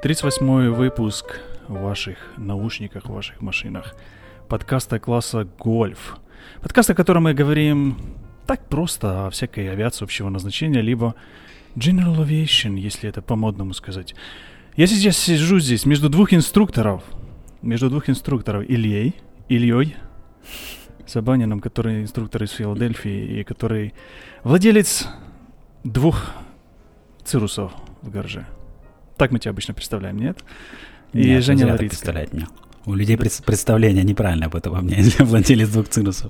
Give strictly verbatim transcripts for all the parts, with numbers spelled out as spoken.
тридцать восьмой выпуск в ваших наушниках, в ваших машинах подкаста класса «Гольф». Подкаст, о котором мы говорим так просто о всякой авиации общего назначения, либо General Aviation, если это по-модному сказать. Я сейчас сижу здесь между двух инструкторов, между двух инструкторов Ильей, Ильей Сабаниным, который инструктор из Филадельфии и который владелец двух цирусов в гараже. Так мы тебя обычно представляем, нет? И нет, Женя Ларицкая. представлять меня. У людей да. представление неправильное об этом во мне, владелец двух цирусов.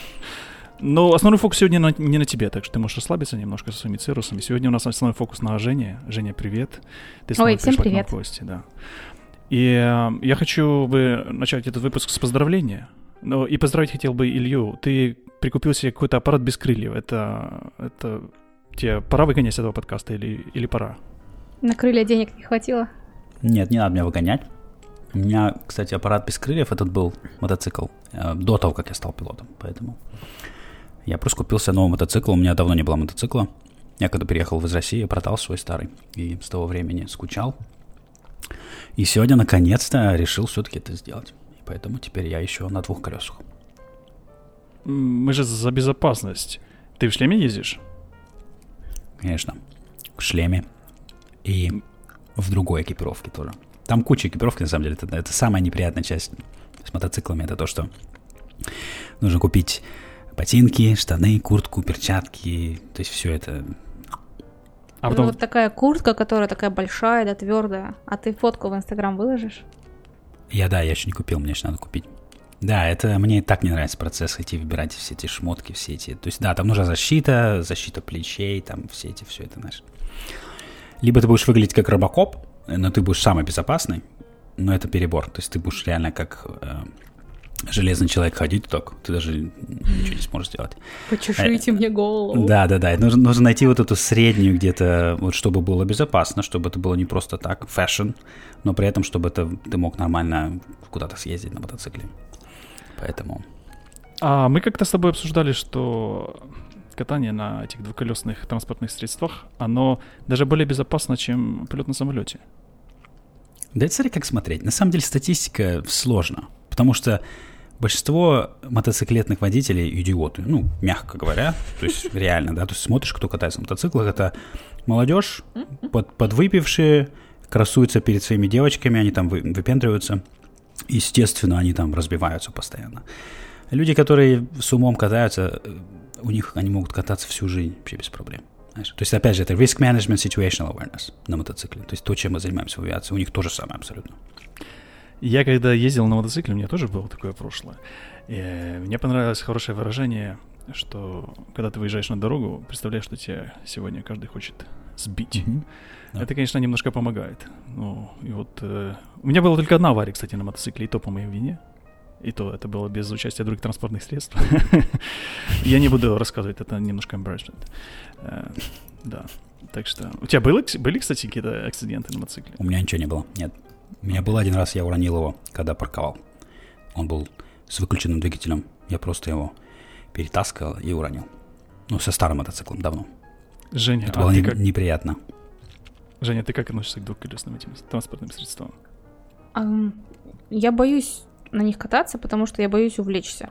Но основной фокус сегодня на, не на тебе, так что ты можешь расслабиться немножко со своими цирусами. Сегодня у нас основной фокус на Жене. Женя, привет. Ты снова Ой, всем пришла привет. к нам в гости, да. И э, я хочу бы начать этот выпуск с поздравления. Но и поздравить хотел бы Илью. Ты прикупил себе какой-то аппарат без крыльев. Это, это тебе пора выгонять с этого подкаста или, или пора? На крылья денег не хватило? Нет, не надо меня выгонять. У меня, кстати, аппарат без крыльев, этот был мотоцикл э, до того, как я стал пилотом. Поэтому я просто купил себе новый мотоцикл. У меня давно не было мотоцикла. Я когда переехал из России, я продал свой старый. И с того времени скучал. И сегодня, наконец-то, решил все-таки это сделать. И поэтому теперь я еще на двух колесах. Мы же за безопасность. Ты в шлеме ездишь? Конечно. В шлеме. И в другой экипировке тоже. Там куча экипировки, на самом деле. Это, это самая неприятная часть с мотоциклами. Это то, что нужно купить ботинки, штаны, куртку, перчатки. То есть все это... А потом... Ну, вот такая куртка, которая такая большая, да, твердая. А ты фотку в Инстаграм выложишь? Я, да, я еще не купил, мне еще надо купить. Да, это мне так не нравится процесс идти выбирать все эти шмотки, все эти... То есть, да, там нужна защита, защита плечей, там все эти, все это, знаешь... Либо ты будешь выглядеть как робокоп, но ты будешь самый безопасный, но это перебор. То есть ты будешь реально как э, железный человек ходить, так ты даже ничего не сможешь сделать. Почешите а, мне голову. Да, да, да. Нужно, нужно найти вот эту среднюю где-то, вот чтобы было безопасно, чтобы это было не просто так, фэшн, но при этом, чтобы это, ты мог нормально куда-то съездить на мотоцикле. Поэтому... А мы как-то с тобой обсуждали, что... катание на этих двухколесных транспортных средствах, оно даже более безопасно, чем полет на самолете. Да это смотри, как смотреть. На самом деле статистика сложна, потому что большинство мотоциклетных водителей идиоты, ну, мягко говоря, то есть реально, да, то есть смотришь, кто катается на мотоциклах, это молодежь, под, подвыпившие, красуются перед своими девочками, они там вы, выпендриваются, естественно, они там разбиваются постоянно. Люди, которые с умом катаются, у них они могут кататься всю жизнь вообще без проблем. Знаешь? То есть, опять же, это risk management, situational awareness на мотоцикле. То есть то, чем мы занимаемся в авиации, у них то же самое абсолютно. Я когда ездил на мотоцикле, у меня тоже было такое прошлое. И мне понравилось хорошее выражение, что когда ты выезжаешь на дорогу, представляешь, что тебя сегодня каждый хочет сбить. Mm-hmm. Да. Это, конечно, немножко помогает. Ну, и вот э, у меня была только одна авария, кстати, на мотоцикле, и то по моей вине. И то это было без участия других транспортных средств. Я не буду рассказывать, это немножко embarrassment. Uh, да, так что... У тебя было, были, кстати, какие-то акциденты на мотоцикле? У меня ничего не было, нет. У меня был один раз, я уронил его, когда парковал. Он был с выключенным двигателем. Я просто его перетаскивал и уронил. Ну, со старым мотоциклом, давно. Женя, это а было ты не, как... неприятно. Женя, ты как относишься к двухколесным этим транспортным средствам? Um, я боюсь... на них кататься, потому что я боюсь увлечься.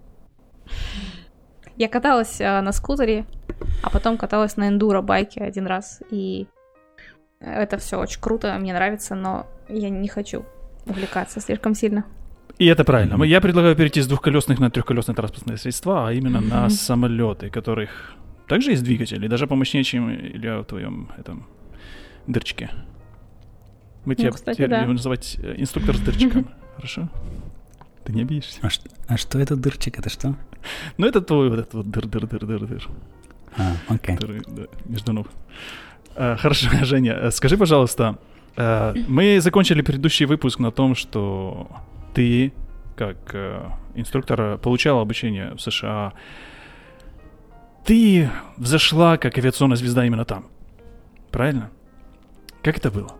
Я каталась а, на скутере, а потом каталась на эндуро-байке один раз, и это все очень круто, мне нравится, но я не хочу увлекаться слишком сильно. И это правильно. Mm-hmm. Я предлагаю перейти с двухколесных на трехколесные транспортные средства, а именно mm-hmm. на самолеты, которых также есть двигатели, даже помощнее, чем Илья в твоем этом дырчике. Мы ну, тебя кстати, теперь да. будем называть инструктор с дырчиком. Хорошо? Ты не обидишься. А, ш- а что это дырчик? Это что? Ну, это твой вот этот вот дыр-дыр-дыр-дыр-дыр. А, окей. Который, да, между ног. А, хорошо, Женя, скажи, пожалуйста, а, мы закончили предыдущий выпуск на том, что ты, как а, инструктор, получал обучение в США. Ты взошла как авиационная звезда именно там. Правильно? Как это было?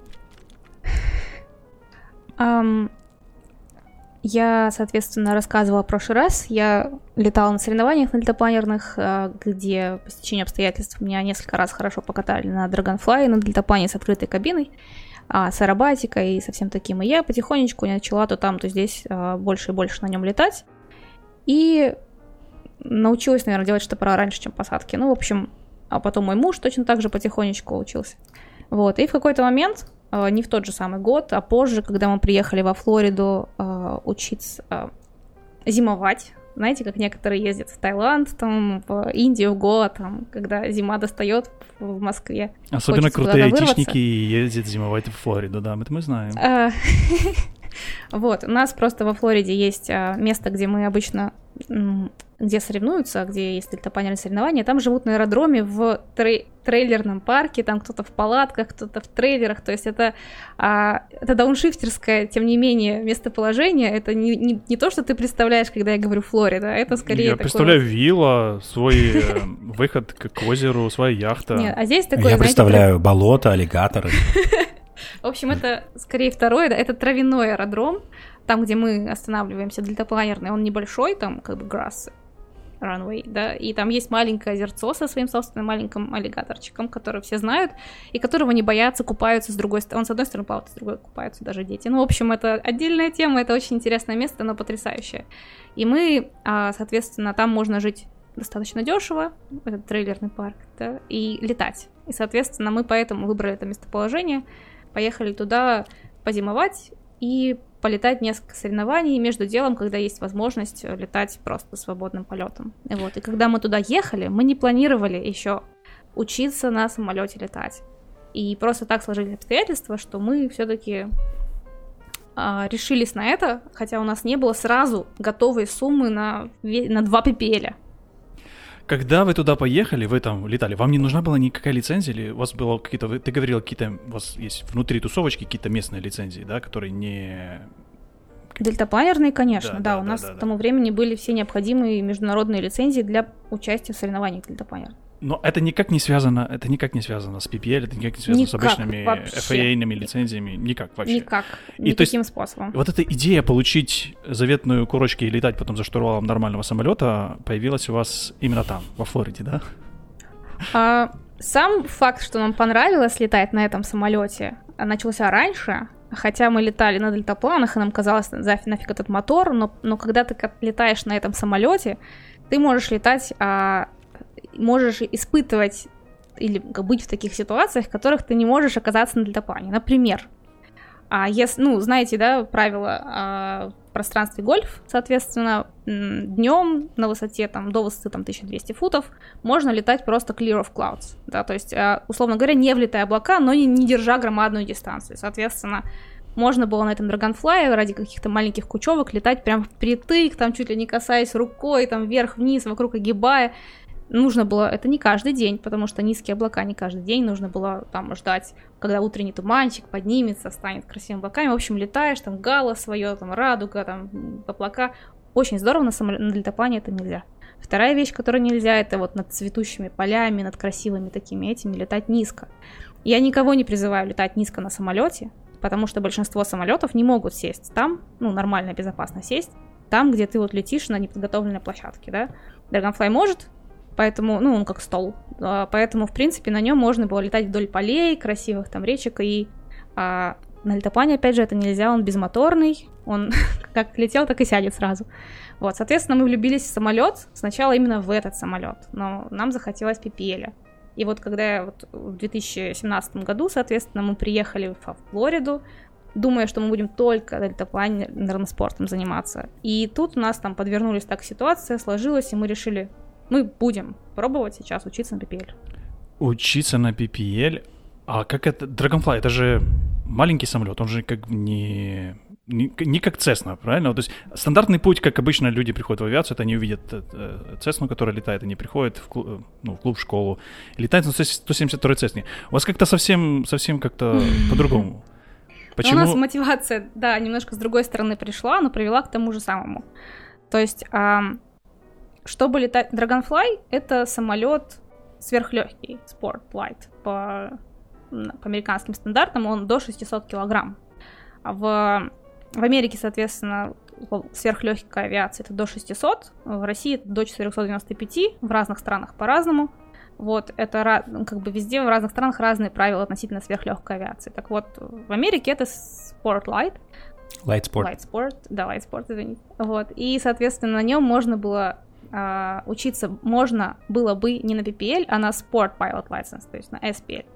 Um... Я, соответственно, рассказывала в прошлый раз. Я летала на соревнованиях на дельтапланерных, где по стечению обстоятельств меня несколько раз хорошо покатали на Dragonfly, на дельтаплане с открытой кабиной. а, с аэробатикой и со всем таким. И я потихонечку начала то там, то здесь а, больше и больше на нем летать. И научилась, наверное, делать штопора раньше, чем посадки. Ну, в общем, а потом мой муж точно так же потихонечку учился. Вот, и в какой-то момент, а, не в тот же самый год, а позже, когда мы приехали во Флориду а, учиться а, зимовать, знаете, как некоторые ездят в Таиланд, там, в Индию, в Гоа, там, когда зима достает в Москве. Особенно крутые айтишники ездят зимовать в Флориду, да, это мы знаем. Вот, у нас просто во Флориде есть место, где мы обычно, где соревнуются, где есть дельтапланерные соревнования, там живут на аэродроме в трей- трейлерном парке, там кто-то в палатках, кто-то в трейлерах, то есть это, а, это дауншифтерское, тем не менее, местоположение, это не, не, не то, что ты представляешь, когда я говорю Флорида, это скорее Я такое... представляю вилла, свой выход к озеру, своя яхта. Нет, а здесь такое, Я представляю болото, аллигаторы. В общем, это скорее второе, это травяной аэродром, там, где мы останавливаемся, дельтапланерный, он небольшой, там как бы grass runway, да, и там есть маленькое озерцо со своим собственным маленьким аллигаторчиком, который все знают, и которого не боятся, купаются с другой стороны, он с одной стороны плавает, с другой купаются даже дети. Ну, в общем, это отдельная тема, это очень интересное место, оно потрясающее. И мы, соответственно, там можно жить достаточно дешево, этот трейлерный парк, да, и летать. И, соответственно, мы поэтому выбрали это местоположение, поехали туда позимовать и полетать несколько соревнований между делом, когда есть возможность летать просто свободным полетом. И вот, и когда мы туда ехали, мы не планировали еще учиться на самолете летать. И просто так сложились обстоятельства, что мы все-таки а, решились на это, хотя у нас не было сразу готовой суммы на, на два пи пи эл. Когда вы туда поехали, вы там летали, вам не нужна была никакая лицензия, или у вас было какие-то, ты говорил, какие-то, у вас есть внутри тусовочки какие-то местные лицензии, да, которые не... Дельтапланерные, конечно, да, да, да у да, нас да, к тому да. времени были все необходимые международные лицензии для участия в соревнованиях дельтапланеров. Но это никак не связано, это никак не связано с пи пи эл, это никак не связано никак, с обычными вообще. эф эй эй-ными лицензиями, никак вообще. Никак, и никаким есть, способом. Вот эта идея получить заветную курочку и летать потом за штурвалом нормального самолета появилась у вас именно там, во Флориде, да? А, сам факт, что нам понравилось летать на этом самолете, начался раньше, хотя мы летали на дельтапланах, и нам казалось, нафиг этот мотор, но, но когда ты летаешь на этом самолете, ты можешь летать... А, можешь испытывать или быть в таких ситуациях, в которых ты не можешь оказаться на дельтаплане. Например, а если, ну, знаете, да, правила а, в пространстве гольф, соответственно, днем на высоте там, до высоты там, тысяча двести футов можно летать просто clear of clouds, да, то есть, а, условно говоря, не влетая облака, но не, не держа громадную дистанцию. Соответственно, можно было на этом Dragonfly ради каких-то маленьких кучевок летать прям впритык, там чуть ли не касаясь рукой, там вверх-вниз, вокруг огибая. Нужно было, это не каждый день, потому что низкие облака не каждый день, нужно было там ждать, когда утренний туманчик поднимется, станет красивыми облаками. В общем, летаешь, там гало свое, там радуга, там облака. Очень здорово, на, самолет, на дельтаплане это нельзя. Вторая вещь, которую нельзя, это вот над цветущими полями, над красивыми такими этими летать низко. Я никого не призываю летать низко на самолете, потому что большинство самолетов не могут сесть там, ну, нормально, безопасно сесть, там, где ты вот летишь на неподготовленной площадке, да. Dragonfly может, поэтому, ну, он как стол, поэтому, в принципе, на нем можно было летать вдоль полей, красивых там речек, и а, на дельтаплане, опять же, это нельзя, он безмоторный, он как летел, так и сядет сразу. Вот, соответственно, мы влюбились в самолет, сначала именно в этот самолет, но нам захотелось пи пи эл. И вот когда вот в две тысячи семнадцатом году, соответственно, мы приехали в Флориду, думая, что мы будем только дельтапланерным спортом заниматься. И тут у нас там подвернулись так ситуация, сложилась, и мы решили, мы будем пробовать сейчас учиться на пи пи эл. Учиться на пи пи эл? А как это? Dragonfly, это же маленький самолет, он же как не... Не, не как Cessna, правильно? То есть стандартный путь, как обычно люди приходят в авиацию, это они увидят Cessna, которая летает, они приходят в клуб, ну, в клуб, в школу, и летают на сто семьдесят второй Cessna. У вас как-то совсем, совсем как-то по-другому. Почему? У нас мотивация, да, немножко с другой стороны пришла, но привела к тому же самому. То есть, а, чтобы летать... Dragonfly — это самолет сверхлегкий, Sport Flight. По, по американским стандартам он до шестьсот килограмм. А в... В Америке, соответственно, сверхлегкая авиация — это до шестисот, в России это до четыреста девяносто пять, в разных странах по-разному. Вот, это как бы везде, в разных странах разные правила относительно сверхлегкой авиации. Так вот, в Америке это Sport Light. Light Sport. Light Sport, да, Light Sport, извините. Вот, и, соответственно, на нем можно было а, учиться, можно было бы не на пи пи эль, а на Sport Pilot License, то есть на эс пи эль.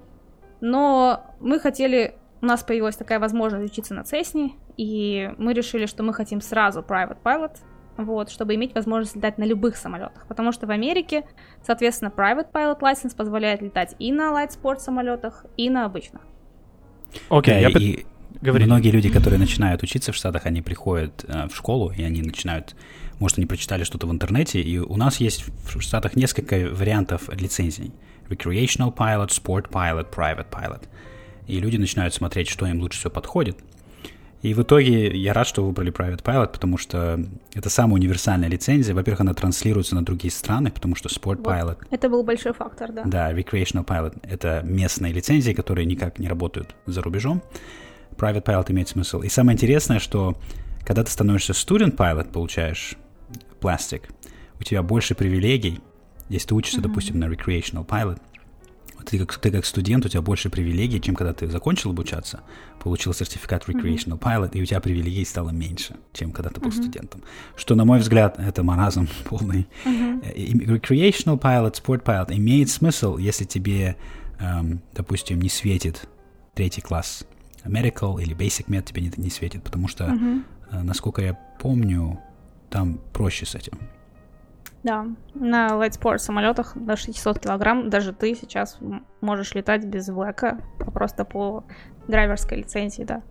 Но мы хотели, у нас появилась такая возможность учиться на Cessna, и мы решили, что мы хотим сразу Private Pilot, вот, чтобы иметь возможность летать на любых самолетах, потому что в Америке, соответственно, Private Pilot License позволяет летать и на Light Sport самолетах, и на обычных. Окей, okay, да, я и говори. Многие люди, которые начинают учиться в Штатах, они приходят э, в школу, и они начинают, может, они прочитали что-то в интернете, и у нас есть в Штатах несколько вариантов лицензий. Recreational Pilot, Sport Pilot, Private Pilot. И люди начинают смотреть, что им лучше всего подходит. И в итоге я рад, что вы выбрали Private Pilot, потому что это самая универсальная лицензия. Во-первых, она транслируется на другие страны, потому что Sport Вот. Pilot... Это был большой фактор, да. Да, Recreational Pilot — это местные лицензии, которые никак не работают за рубежом. Private Pilot имеет смысл. И самое интересное, что когда ты становишься Student Pilot, получаешь пластик, у тебя больше привилегий. Если ты учишься, mm-hmm. допустим, на Recreational Pilot, ты как, ты как студент, у тебя больше привилегий, чем когда ты закончил обучаться, получил сертификат Recreational mm-hmm. Pilot, и у тебя привилегий стало меньше, чем когда ты был mm-hmm. студентом. Что, на мой взгляд, это маразм полный. Mm-hmm. Recreational Pilot, Sport Pilot имеет смысл, если тебе, эм, допустим, не светит третий класс Medical или Basic Med, тебе не, не светит, потому что, mm-hmm. э, насколько я помню, там проще с этим. Да, на Light Sport самолетах до шестьсот килограмм даже ты сейчас можешь летать без влэка, а просто по драйверской лицензии, да.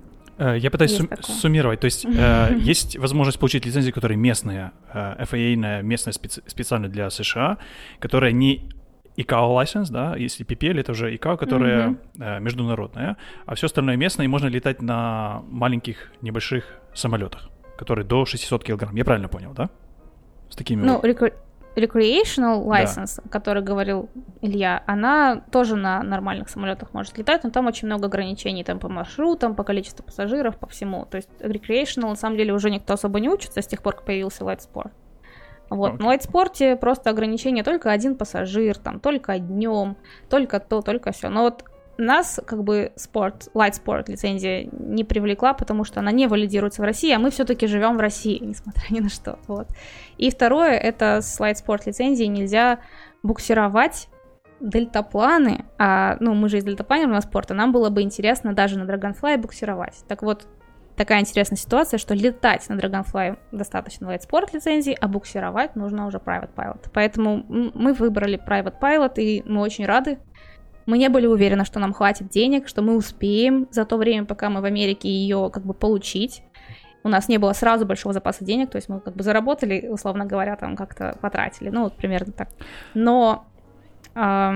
Я пытаюсь сум- суммировать. То есть э, есть возможность получить лицензии, которые местные, э, эф эй эй местная специ- специально для США, которая не ай си эй о license, да, если пи пи эль это уже ай си эй о, которая mm-hmm. э, международная, а все остальное местное, и можно летать на маленьких небольших самолетах, которые до шестьсот килограмм. Я правильно понял, да? С такими ну, вот... rec- recreational license, да. Который говорил Илья, она тоже на нормальных самолетах может летать, но там очень много ограничений там по маршрутам, по количеству пассажиров, по всему. То есть recreational, на самом деле, уже никто особо не учится с тех пор, как появился Light Sport. Вот. Okay. На Light Sport просто ограничение только один пассажир, там, только днем, только то, только все. Но вот нас, как бы, спорт, Light Sport лицензия не привлекла, потому что она не валидируется в России, а мы все-таки живем в России, несмотря ни на что. Вот. И второе, это с Light Sport лицензией нельзя буксировать дельтапланы, а, ну, мы же из дельтапланерного спорта, нам было бы интересно даже на Dragonfly буксировать. Так вот, такая интересная ситуация, что летать на Dragonfly достаточно Light Sport лицензии, а буксировать нужно уже Private Pilot. Поэтому мы выбрали Private Pilot, и мы очень рады. Мы не были уверены, что нам хватит денег, что мы успеем за то время, пока мы в Америке ее как бы получить. У нас не было сразу большого запаса денег, то есть мы как бы заработали, условно говоря, там как-то потратили, ну вот примерно так. Но э,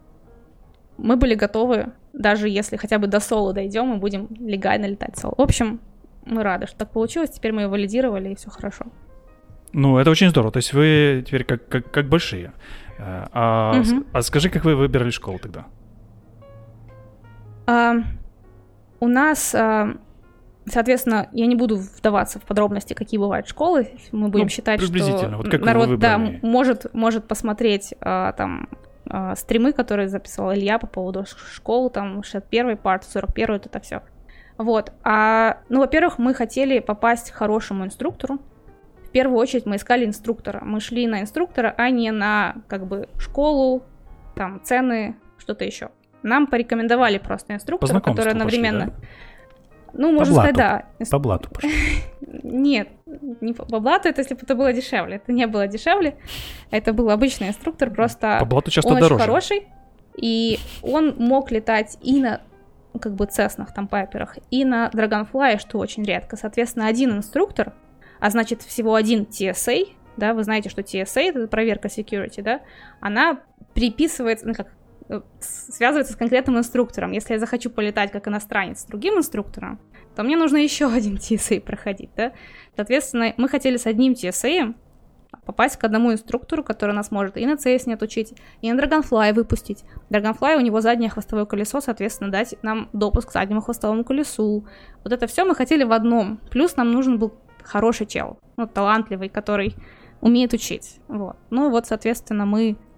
мы были готовы, даже если хотя бы до соло дойдем, мы будем легально летать соло. В общем, мы рады, что так получилось, теперь мы ее валидировали, и все хорошо. Ну, это очень здорово, то есть вы теперь как, как, как большие. А, mm-hmm. а скажи, как вы выбирали школу тогда? Uh, у нас, uh, соответственно, я не буду вдаваться в подробности, какие бывают школы. Мы будем ну, считать, что вот как народ да, может, может посмотреть uh, там uh, стримы, которые записывал Илья по поводу школ, там шестьдесят первый парт, сорок первый, это все. Вот. А, ну, во-первых, мы хотели попасть к хорошему инструктору. В первую очередь мы искали инструктора. Мы шли на инструктора, а не на, как бы, школу, там, цены, что-то еще. Нам порекомендовали просто инструктора, который одновременно... Пошли, да? Ну, можно по сказать, да. По блату пошли. Нет, не по, по блату, это если бы это было дешевле. Это не было дешевле. Это был обычный инструктор, просто... По блату часто он дороже. очень хороший, и он мог летать и на, как бы, Цеснах, там, Пайперах, и на Dragonfly, что очень редко. Соответственно, один инструктор, а значит, всего один ти эс эй, да, вы знаете, что ти эс эй, это проверка security, да, она приписывается, ну, как, связывается с конкретным инструктором. Если я захочу полетать как иностранец с другим инструктором, то мне нужно еще один ти эс эй проходить, да. Соответственно, мы хотели с одним ти эс эй попасть к одному инструктору, который нас может и на Cessna отучить, и на Dragonfly выпустить. Dragonfly, у него заднее хвостовое колесо, соответственно, дать нам допуск к заднему хвостовому колесу. Вот это все мы хотели в одном. Плюс нам нужен был хороший чел, ну, талантливый, который умеет учить. Вот. Ну, вот, соответственно, мы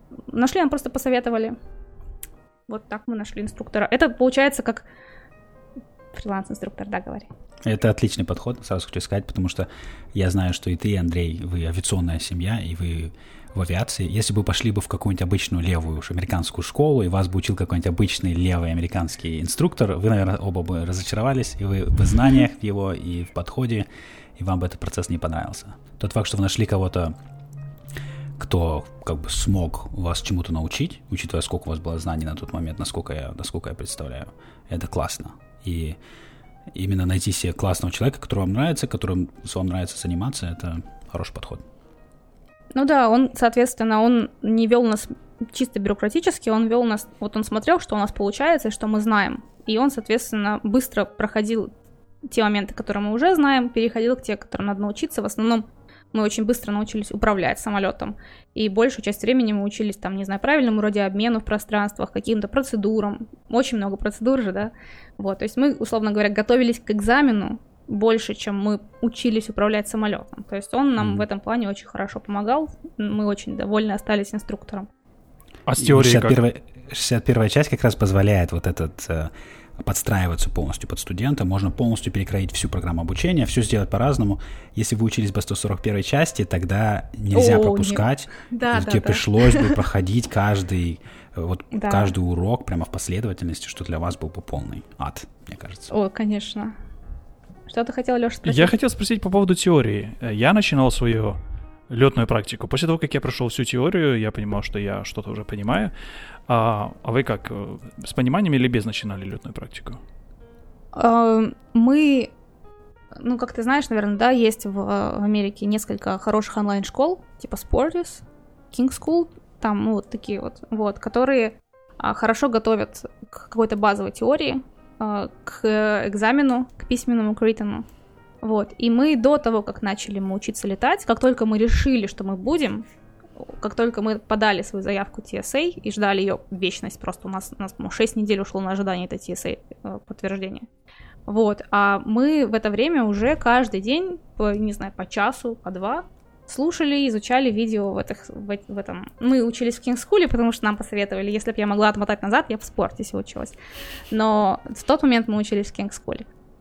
нашли, нам просто посоветовали. Вот так мы нашли инструктора. Это получается как фриланс-инструктор, да, говори. Это отличный подход, сразу хочу сказать, потому что я знаю, что и ты, Андрей, вы авиационная семья, и вы в авиации. Если бы пошли бы в какую-нибудь обычную левую уж американскую школу, и вас бы учил какой-нибудь обычный левый американский инструктор, вы, наверное, оба бы разочаровались, и вы в знаниях его, и в подходе, и вам бы этот процесс не понравился. Тот факт, что вы нашли кого-то, кто как бы смог вас чему-то научить, учитывая, сколько у вас было знаний на тот момент, насколько я, насколько я представляю, это классно. И именно найти себе классного человека, который вам нравится, которым вам нравится заниматься, это хороший подход. Ну да, он, соответственно, он не вел нас чисто бюрократически, он вел нас, вот он смотрел, что у нас получается и что мы знаем. И он, соответственно, быстро проходил те моменты, которые мы уже знаем, переходил к тем, которым надо научиться. В основном мы очень быстро научились управлять самолетом. И большую часть времени мы учились, там, не знаю, правильному радиообмену в пространствах, каким-то процедурам. Очень много процедур же, да. Вот, то есть мы, условно говоря, готовились к экзамену больше, чем мы учились управлять самолетом. То есть он нам mm. в этом плане очень хорошо помогал. Мы очень довольны остались инструктором. А с теорией шестьдесят первая, шестьдесят первая часть как раз позволяет вот этот э, подстраиваться полностью под студента. Можно полностью перекроить всю программу обучения, все сделать по-разному. Если вы учились по сто сорок первой части, тогда нельзя О, пропускать. Да, Тебе да, пришлось да. бы проходить каждый, вот, да. каждый урок прямо в последовательности, что для вас был бы полный ад, мне кажется. О, конечно. Что ты хотел, Леша, спросить? Я хотел спросить по поводу теории. Я начинал свою летную практику. После того, как я прошел всю теорию, я понимал, что я что-то уже понимаю. А, а вы как, с пониманием или без начинали летную практику? Мы, ну, как ты знаешь, наверное, да, есть в, в Америке несколько хороших онлайн-школ, типа Sportis, King School, там, ну, вот такие вот, вот, которые а, хорошо готовят к какой-то базовой теории, а, к экзамену, к письменному, к written. Вот, и мы до того, как начали мы учиться летать, как только мы решили, что мы будем, как только мы подали свою заявку ти эс эй и ждали ее вечность, просто у нас, у нас ну, шесть недель ушло на ожидание этой ти эс эй подтверждения. Вот, а мы в это время уже каждый день, по, не знаю, по часу, по два, слушали, изучали видео в, этих, в, в этом. Мы учились в King School, потому что нам посоветовали, если бы я могла отмотать назад, я в Sportis училась. Но в тот момент мы учились в King School.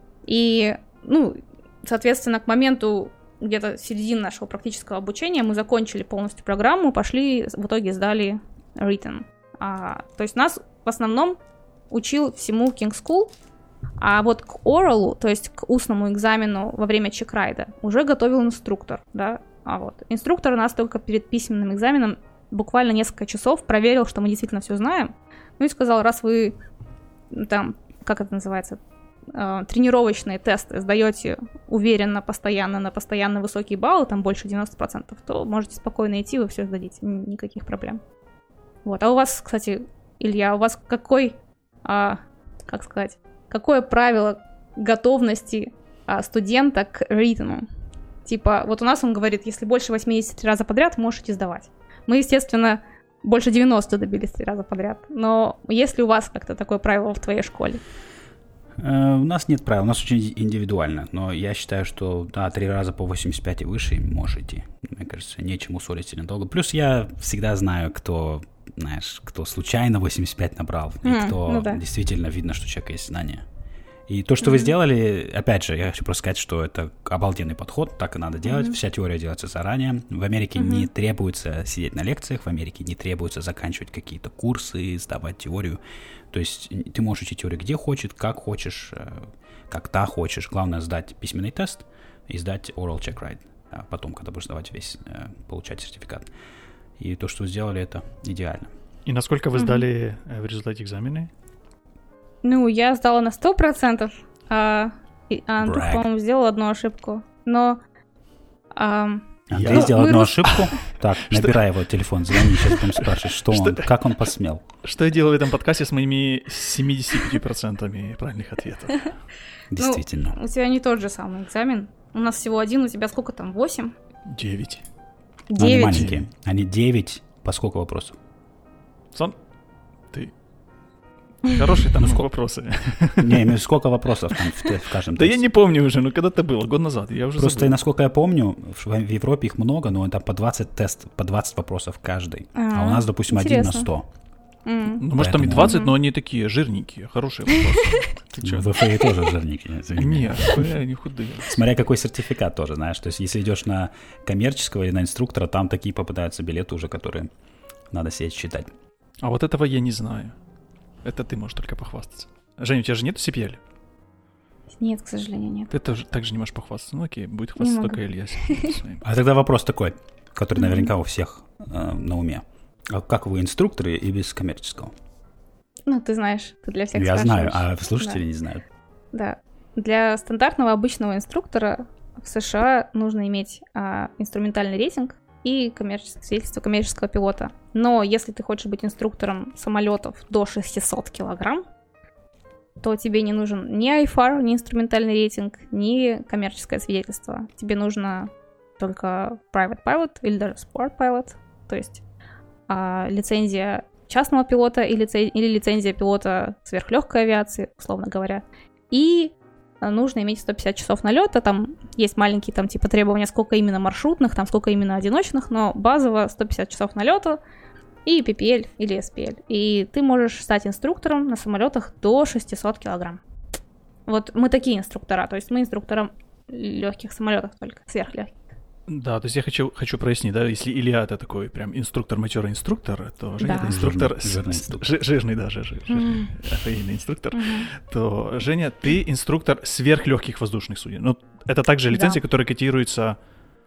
И, ну, соответственно, к моменту где-то середины нашего практического обучения мы закончили полностью программу, пошли, в итоге сдали written. А, то есть нас в основном учил всему King School, а вот к oral, то есть к устному экзамену во время чек-райда уже готовил инструктор, да. А вот инструктор нас только перед письменным экзаменом буквально несколько часов проверил, что мы действительно все знаем, ну и сказал, раз вы там, как это называется, тренировочные тесты сдаете уверенно, постоянно, на постоянно высокие баллы, там больше девяносто процентов, то можете спокойно идти, вы все сдадите, никаких проблем. Вот. А у вас, кстати, Илья, у вас какой, а, как сказать, какое правило готовности а, студента к written? Типа, вот у нас он говорит, если больше восемьдесят раза подряд, можете сдавать. Мы, естественно, больше девяносто добились три раза подряд, но есть ли у вас как-то такое правило в твоей школе? Uh, у нас нет правил, у нас очень индивидуально, но я считаю, что да, три раза по восемьдесят пять и выше можете. Мне кажется, нечему ссориться сильно долго. Плюс я всегда знаю, кто, знаешь, кто случайно восемьдесят пять набрал, mm, и кто ну да. действительно видно, что у человека есть знания. И то, что mm-hmm. вы сделали, опять же, я хочу просто сказать, что это обалденный подход, так и надо делать, mm-hmm. вся теория делается заранее. В Америке mm-hmm. не требуется сидеть на лекциях, в Америке не требуется заканчивать какие-то курсы, сдавать теорию. То есть ты можешь учить теорию где хочешь, как хочешь, как та хочешь. Главное сдать письменный тест и сдать oral check ride, а потом, когда будешь сдавать весь, получать сертификат. И то, что вы сделали, это идеально. И насколько вы mm-hmm. сдали в результате экзамены? Ну, я сдала на сто процентов, а, а Андрюх, по-моему, сделал одну ошибку. Но... А, Андрей ну, сделал одну мы... ошибку? Так, набирай его телефон, звони, сейчас будем спрашивать, что он, как он посмел. Что я делал в этом подкасте с моими семьдесят пять процентов правильных ответов? Действительно. Ну, у тебя не тот же самый экзамен. У нас всего один, у тебя сколько там, восемь? Девять. Девять? Они маленькие. Они девять. По сколько вопросов? Сам... Ты... Хорошие там вопросы. Не, имею сколько вопросов там в, в каждом Да тесте. я не помню уже, ну когда-то было, год назад, я уже Просто, забыл. насколько я помню, в, в Европе их много, но там по двадцать тест, по двадцать вопросов каждый. А, а у нас, допустим, один на сто. Mm. Ну, может, там и двадцать, но они такие жирненькие, хорошие вопросы. В ФАИ тоже жирненькие. Нет, они худые. Смотря какой сертификат тоже, знаешь. То есть, если идешь на коммерческого или на инструктора, там такие попадаются билеты уже, которые надо сидеть считать. А вот этого я не знаю. Это ты можешь только похвастаться. Женя, у тебя же нет си пи эл? Нет, к сожалению, нет. Ты тоже так же не можешь похвастаться. Ну окей, будет хвастаться только Илья. А тогда вопрос такой, который наверняка у всех э, на уме. А как вы инструкторы и без коммерческого? Ну, ты знаешь, ты для всех Я спрашиваешь. знаю, а слушатели да. не знают. Да. Для стандартного обычного инструктора в США нужно иметь а, инструментальный рейтинг и коммерческое свидетельство коммерческого пилота. Но если ты хочешь быть инструктором самолетов до шестьсот килограмм, то тебе не нужен ни ай эф ар, ни инструментальный рейтинг, ни коммерческое свидетельство. Тебе нужно только private pilot или даже sport pilot, то есть а, лицензия частного пилота или, лицен... или лицензия пилота сверхлегкой авиации, условно говоря. И нужно иметь сто пятьдесят часов налета, там есть маленькие там типа требования, сколько именно маршрутных, там сколько именно одиночных, но базово сто пятьдесят часов налета и пи пи эл или эс пи эл. И ты можешь стать инструктором на самолетах до шестьсот килограмм. Вот мы такие инструктора, то есть мы инструктором легких самолетов только, сверхлегких. Да, то есть я хочу, хочу прояснить, да, если Илья это такой прям инструктор, матерый инструктор, то Женя Да. это инструктор, Жирный, с- жирный с- инструктор. жи- жирный даже, жир, жирный, ФАИный инструктор, Мгм. то Женя, ты инструктор сверхлегких воздушных суден. Ну, это также лицензия, Да. которая котируется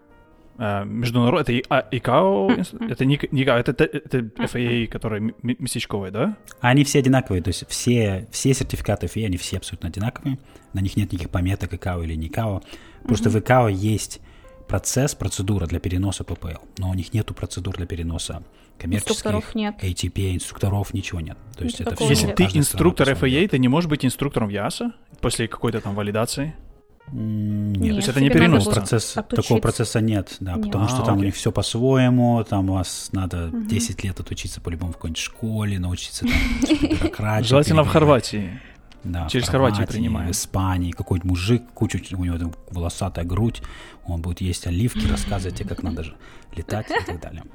э, международно, это и- а, ИКАО, инс- Мгм. это не, не ИКАО, это, это, это эф эй эй, которая м- местечковая, да? Они все одинаковые, то есть все, все сертификаты эф эй, они все абсолютно одинаковые. На них нет никаких пометок ИКАО или не ИКАО. Просто в ИКАО есть процесс, процедура для переноса пэ пэ эл, но у них нету процедур для переноса коммерческих, Инструкторов нет. эй ти пи, инструкторов, ничего нет. То есть это Никакого все Если нет. ты каждая страна инструктор по-своему эф эй эй, делает. ты не можешь быть инструктором ЯСА после какой-то там валидации? М, Нет, Нет, то есть это не тебе надо перенос, будет процесс, отучиться. такого процесса нет, да, Нет. потому что А, там у окей. них все по-своему, там у вас надо десять лет отучиться по-любому в какой-нибудь школе, научиться там бюрократии. Желательно в перебирать. Хорватии. Да, Через в Хорватию Хорватии, принимаем. в Испании какой-нибудь мужик, кучу, у него там волосатая грудь, он будет есть оливки, рассказывать тебе, как надо же летать и так далее.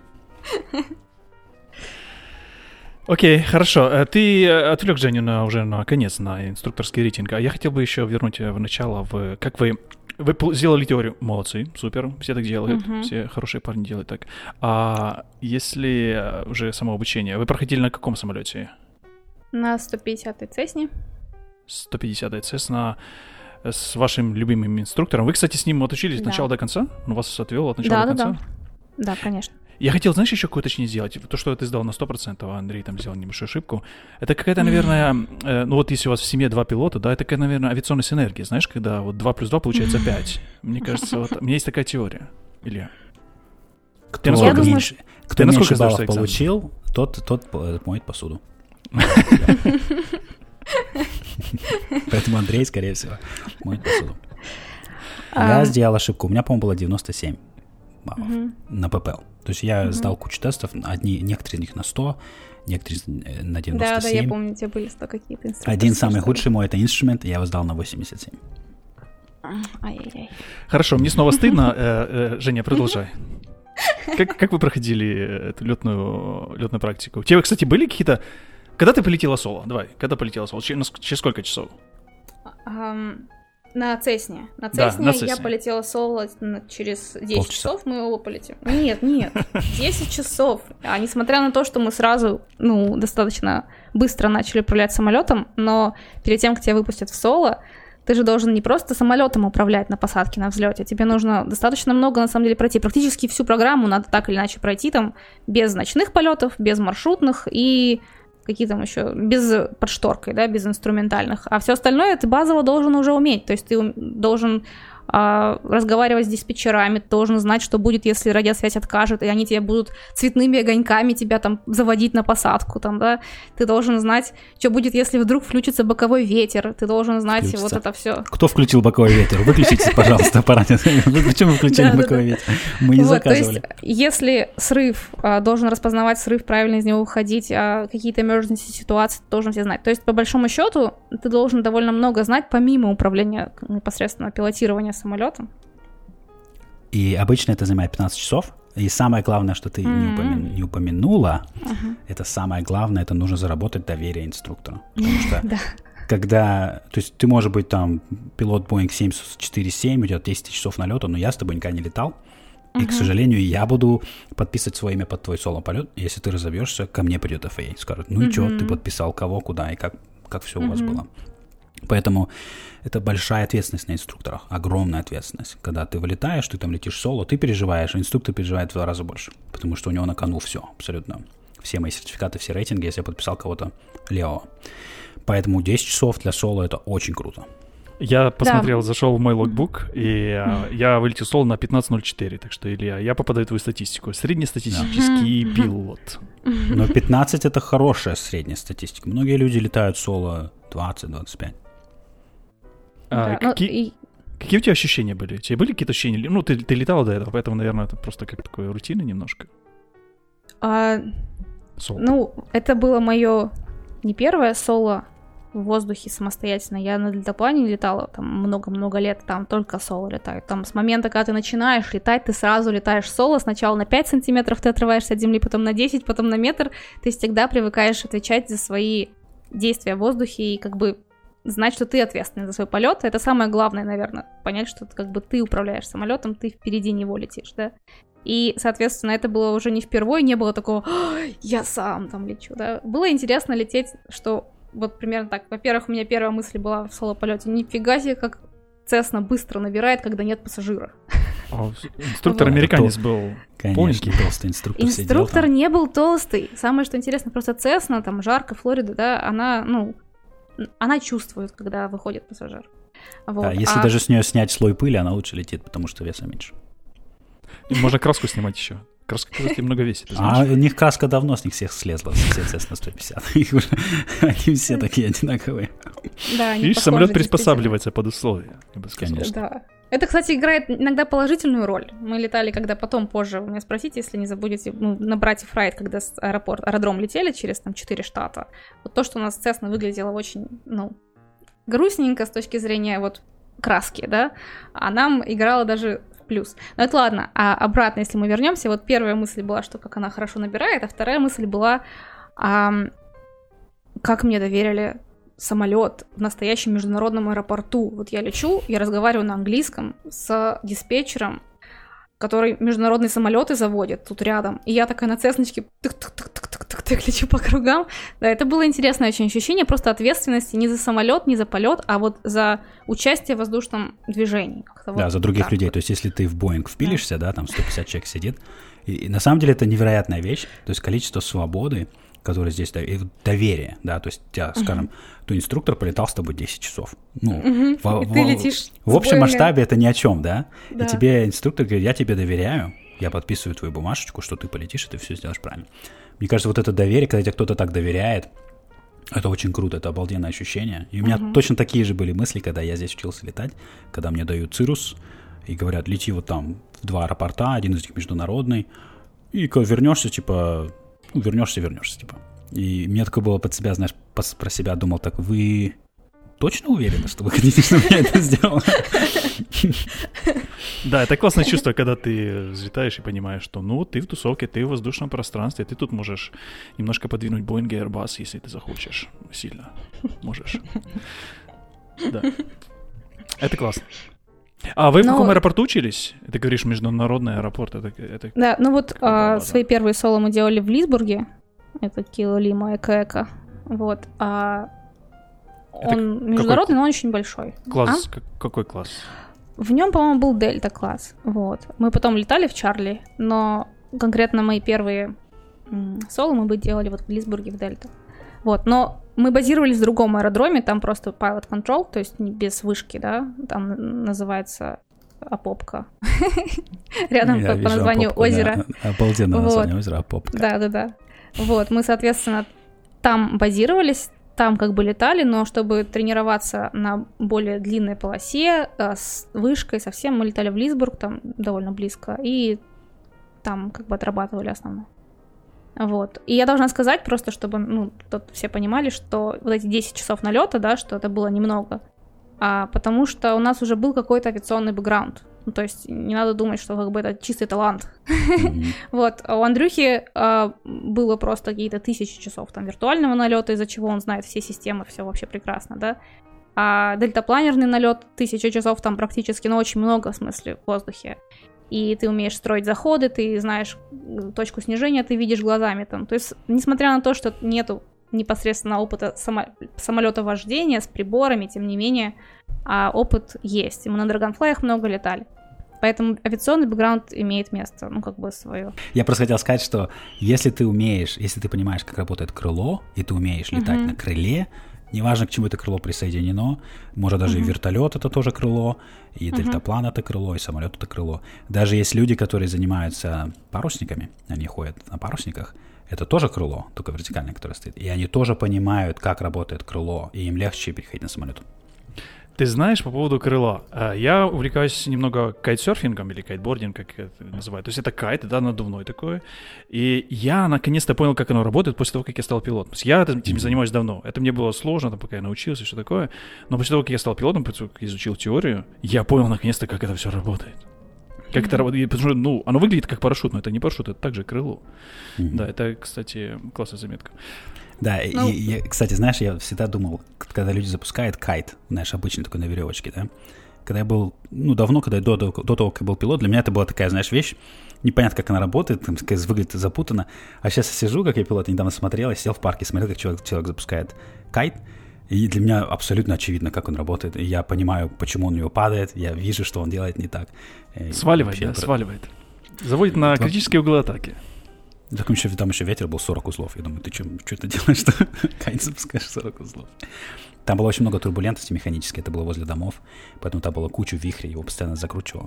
Окей, хорошо. Э, Ты э, отвлек Женю на, уже на конец, на инструкторский рейтинг. А я хотел бы еще вернуть э, в начало, в, как вы... Вы пол- сделали теорию, молодцы, супер, все так делают, Мгм. все хорошие парни делают так. А если э, уже само обучение, вы проходили на каком самолете? На сто пятидесятой Цесне. сто пятидесятая Cessna э, с вашим любимым инструктором. Вы, кстати, с ним вот учились от Да. начала до конца? Он вас отвел от начала до Да, да, конца? да. Да, конечно. Я хотел, знаешь, еще какое уточнение сделать. То, что ты сдал на сто процентов, а Андрей там сделал небольшую ошибку. Это какая-то, наверное, э, ну вот если у вас в семье два пилота, да, это какая, наверное, авиационная синергия. Знаешь, когда вот два плюс два получается пять. Мне кажется, вот, у меня есть такая теория. Илья. Кто насколько знаешь- меньше, кто ты насколько меньше сдашь баллов экзамен? получил, тот, тот э, моет посуду. Поэтому Андрей, скорее всего, моет посуду. Я А, сделал ошибку. У меня, по-моему, было девяносто семь баллов мгм. на пэ пэ эл. То есть я сдал кучу тестов, одни, некоторые из них на сто, некоторые э, на Да, девяносто да, я семь. помню, у тебя были сто какие-то инструкторские. Один самый что ли. худший мой — это инструмент, я его сдал на восемьдесят семь. Ай-яй-яй. Хорошо, мне снова стыдно. Э, э, Женя, продолжай. Как, как вы проходили эту летную, летную практику? У тебя, кстати, были какие-то... Когда ты полетела соло? Давай, когда полетела соло? Через, через сколько часов? Ам, На Цесне. На Да, Цесне на я Цесне. полетела соло на- через десять Полчаса. часов, мы оба полетим. Нет, нет, десять часов. А несмотря на то, что мы сразу, ну, достаточно быстро начали управлять самолетом, но перед тем, как тебя выпустят в соло, ты же должен не просто самолетом управлять на посадке, на взлете. Тебе нужно достаточно много, на самом деле, пройти. Практически всю программу надо так или иначе пройти там без ночных полетов, без маршрутных и какие там еще, без под шторкой, да, без инструментальных. А все остальное ты базово должен уже уметь. То есть ты ум- должен а, разговаривать с диспетчерами, ты должен знать, что будет, если радиосвязь откажет, и они тебе будут цветными огоньками тебя там заводить на посадку, там, да, ты должен знать, что будет, если вдруг включится боковой ветер, ты должен знать включится. Вот это все. Кто включил боковой ветер? Выключите, пожалуйста, аппарат. Почему вы включили боковой ветер? Мы не заказывали. То есть, если срыв, должен распознавать срыв, правильно из него уходить, какие-то emergency ситуации должен все знать. То есть, по большому счету, ты должен довольно много знать, помимо управления непосредственно пилотирования самолетом. И обычно это занимает пятнадцать часов. И самое главное, что ты mm-hmm. не, упомя... не упомянула, uh-huh. это самое главное, это нужно заработать доверие инструктору. Потому что да. когда... То есть ты можешь быть там пилот Boeing семь четыре семь, у тебя десять часов налета, но я с тобой никогда не летал. И, uh-huh. к сожалению, я буду подписывать свое имя под твой соло-полет. Если ты разобьешься, ко мне придет эф эй эй. Скажут, ну и uh-huh. что, ты подписал кого, куда и как, как все uh-huh. у вас было. Поэтому это большая ответственность на инструкторах, огромная ответственность. Когда ты вылетаешь, ты там летишь соло, ты переживаешь, а инструктор переживает в два раза больше, потому что у него на кону все, абсолютно. Все мои сертификаты, все рейтинги, если я подписал кого-то левого. Поэтому десять часов для соло — это очень круто. Я посмотрел, да. зашел в мой логбук, и mm. я вылетел соло на пятнадцать ноль четыре, так что, Илья, я попадаю в твою статистику. Среднестатистический да. пилот. Но пятнадцать — это хорошая средняя статистика. Многие люди летают соло двадцать двадцать пять. А, да, какие, и... какие у тебя ощущения были? У тебя были какие-то ощущения? Ну, ты, ты летала до этого, поэтому, наверное, это просто как такое рутина немножко. А, ну, это было мое не первое соло в воздухе самостоятельно. Я на дельтаплане летала там много-много лет, там только соло летают. Там с момента, когда ты начинаешь летать, ты сразу летаешь соло. Сначала на пять сантиметров ты отрываешься от земли, потом на десять, потом на метр. Ты всегда привыкаешь отвечать за свои действия в воздухе и как бы знать, что ты ответственный за свой полет. Это самое главное, наверное, понять, что как бы ты управляешь самолетом, ты впереди него летишь, да. И, соответственно, это было уже не впервые, не было такого «я сам там лечу», да. Было интересно лететь, что вот примерно так. Во-первых, у меня первая мысль была в соло-полете: нифига себе, как Цесна быстро набирает, когда нет пассажира. А, инструктор американец был полненький, толстый инструктор. Инструктор не был толстый. Самое, что интересно, просто Цесна, там жарко, Флорида, да, она, ну, она чувствует, когда выходит пассажир. Вот. Да, если а... даже с нее снять слой пыли, она лучше летит, потому что веса меньше. И можно краску снимать еще. Краска, кстати, много весит. А у них краска давно с них всех слезла, все Цесна сто пятьдесят. Они все такие одинаковые. Да, видишь, самолет приспосабливается под условия. Конечно. Да. Это, кстати, играет иногда положительную роль. Мы летали, когда потом, позже, вы меня спросите, если не забудете, ну, на братьев Райт, когда с аэропорт, аэродром летели через там четыре штата. Вот то, что у нас Цесна выглядело очень, ну, грустненько с точки зрения вот краски, да, а нам играла даже в плюс. Но это ладно, а обратно, если мы вернемся, вот первая мысль была, что как она хорошо набирает, а вторая мысль была, а, как мне доверили самолет в настоящем международном аэропорту. Вот я лечу, я разговариваю на английском с диспетчером, который международные самолеты заводит тут рядом. И я такая на Цесночке тык-тык-тык-тык-тык лечу по кругам. Да, это было интересное очень ощущение просто ответственности не за самолет, не за полет, а вот за участие в воздушном движении. Как-то да, вот за других так людей. вот. То есть если ты в Боинг впилишься, да, да там сто пятьдесят человек сидит, и, и на самом деле это невероятная вещь. То есть количество свободы, который здесь дает, доверие, да, то есть, тебя, скажем, uh-huh. то инструктор полетал с тобой десять часов. Ну, uh-huh. в, и в, ты летишь в общем масштабе это ни о чем, да? да? И тебе инструктор говорит: я тебе доверяю, я подписываю твою бумажечку, что ты полетишь, и ты все сделаешь правильно. Мне кажется, вот это доверие, когда тебе кто-то так доверяет, это очень круто, это обалденное ощущение. И у меня uh-huh. точно такие же были мысли, когда я здесь учился летать, когда мне дают цирус и говорят: лети вот там в два аэропорта, один из них международный, и когда вернешься, типа, ну, вернешься, вернешься, типа. И мне такое было под себя, знаешь, про себя думал так: вы точно уверены, что вы хотите, чтобы я это сделал? Да, это классное чувство, когда ты взлетаешь и понимаешь, что ну, ты в тусовке, ты в воздушном пространстве, ты тут можешь немножко подвинуть Boeing и Airbus, если ты захочешь сильно. Можешь. Да. Это классно. А вы в каком аэропорту учились? Ты говоришь, международный аэропорт. Это, это... Да, ну вот а, свои первые соло мы делали в Лисбурге. Это Кило Лима Эко-Эко. Вот. А он это международный, какой... но он очень большой. Класс? А? Какой класс? В нем, по-моему, был Дельта-класс. Вот. Мы потом летали в Чарли, но конкретно мои первые м- соло мы бы делали вот в Лисбурге в Дельта. Вот. Но мы базировались в другом аэродроме, там просто pilot control, то есть не без вышки, да, там называется Апопка. Рядом по названию озера. Обалденное название озера Апопка. Да-да-да. Вот, мы, соответственно, там базировались, там как бы летали, но чтобы тренироваться на более длинной полосе с вышкой совсем, мы летали в Лисбург, там довольно близко, и там как бы отрабатывали основное. Вот. И я должна сказать просто, чтобы, ну, тут все понимали, что вот эти десять часов налета, да, что это было немного, а, потому что у нас уже был какой-то авиационный бэкграунд. Ну, то есть не надо думать, что как бы это чистый талант. Mm-hmm. Вот. А у Андрюхи а, было просто какие-то тысячи часов там виртуального налета, из-за чего он знает все системы, все вообще прекрасно, да. А дельтапланерный налет, тысяча часов там практически, но очень много в смысле в воздухе. И ты умеешь строить заходы, ты знаешь точку снижения, ты видишь глазами там. То есть, несмотря на то, что нету непосредственно опыта само... самолетовождения с приборами, тем не менее, а опыт есть. И мы на Dragonfly'ах много летали. Поэтому авиационный бэкграунд имеет место, ну, как бы свое. Я просто хотел сказать, что если ты умеешь, если ты понимаешь, как работает крыло, и ты умеешь летать uh-huh. на крыле, неважно, к чему это крыло присоединено, может даже uh-huh. и вертолет это тоже крыло, и uh-huh. дельтаплан это крыло, и самолет это крыло. Даже есть люди, которые занимаются парусниками, они ходят на парусниках, это тоже крыло, только вертикальное, которое стоит. И они тоже понимают, как работает крыло, и им легче переходить на самолет. Ты знаешь, по поводу крыла, я увлекаюсь немного кайтсерфингом или кайтбордингом, как это называют. То есть это кайт, да, надувной такой. И я наконец-то понял, как оно работает после того, как я стал пилотом. То есть я этим mm-hmm. занимаюсь давно. Это мне было сложно, там, пока я научился и все такое. Но после того, как я стал пилотом, после того, как изучил теорию, я понял наконец-то, как это все работает. Как mm-hmm. это работает. Потому что, ну, оно выглядит как парашют, но это не парашют, это также крыло. Mm-hmm. Да, это, кстати, классная заметка. Да, ну, и, и, кстати, знаешь, я всегда думал, когда люди запускают кайт, знаешь, обычный такой на веревочке, да, когда я был, ну, давно, когда я до, до, до того, как я был пилот, для меня это была такая, знаешь, вещь, непонятно, как она работает, там, выглядит запутанно, а сейчас я сижу, как я пилот, недавно смотрел, я сидел в парке, смотрел, как человек, человек запускает кайт, и для меня абсолютно очевидно, как он работает, и я понимаю, почему он у него падает, я вижу, что он делает не так. Сваливает, да, про... сваливает. Заводит на это... критические углы атаки. Так еще, там еще ветер был сорок узлов. Я думаю, ты что, что ты делаешь, что кайт запускаешь сорок узлов? Там было очень много турбулентности механической, это было возле домов, поэтому там было куча вихрей, его постоянно закручивало.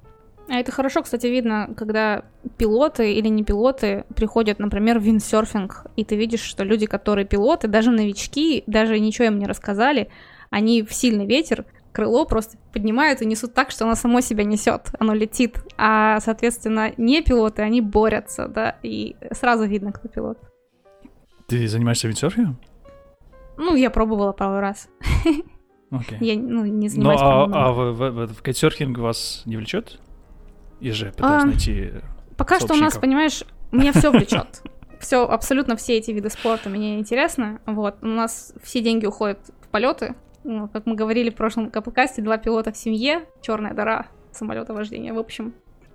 А это хорошо, кстати, видно, когда пилоты или не пилоты приходят, например, в виндсерфинг, и ты видишь, что люди, которые пилоты, даже новички, даже ничего им не рассказали, они в сильный ветер крыло просто поднимают и несут так, что оно само себя несет, оно летит. А, соответственно, не пилоты, они борются, да, и сразу видно, кто пилот. Ты занимаешься виндсерфингом? Ну, я пробовала пару раз. Okay. Я, ну, не занимаюсь. Ну, а, а в, в, в, в кайтсерфинг вас не влечет? И же пытаюсь а, найти пока что у нас, понимаешь, меня все влечет. Все, абсолютно все эти виды спорта мне интересны. Вот, у нас все деньги уходят в полеты. Ну, как мы говорили в прошлом подкасте, два пилота в семье, черная дыра самолетовождения, в общем.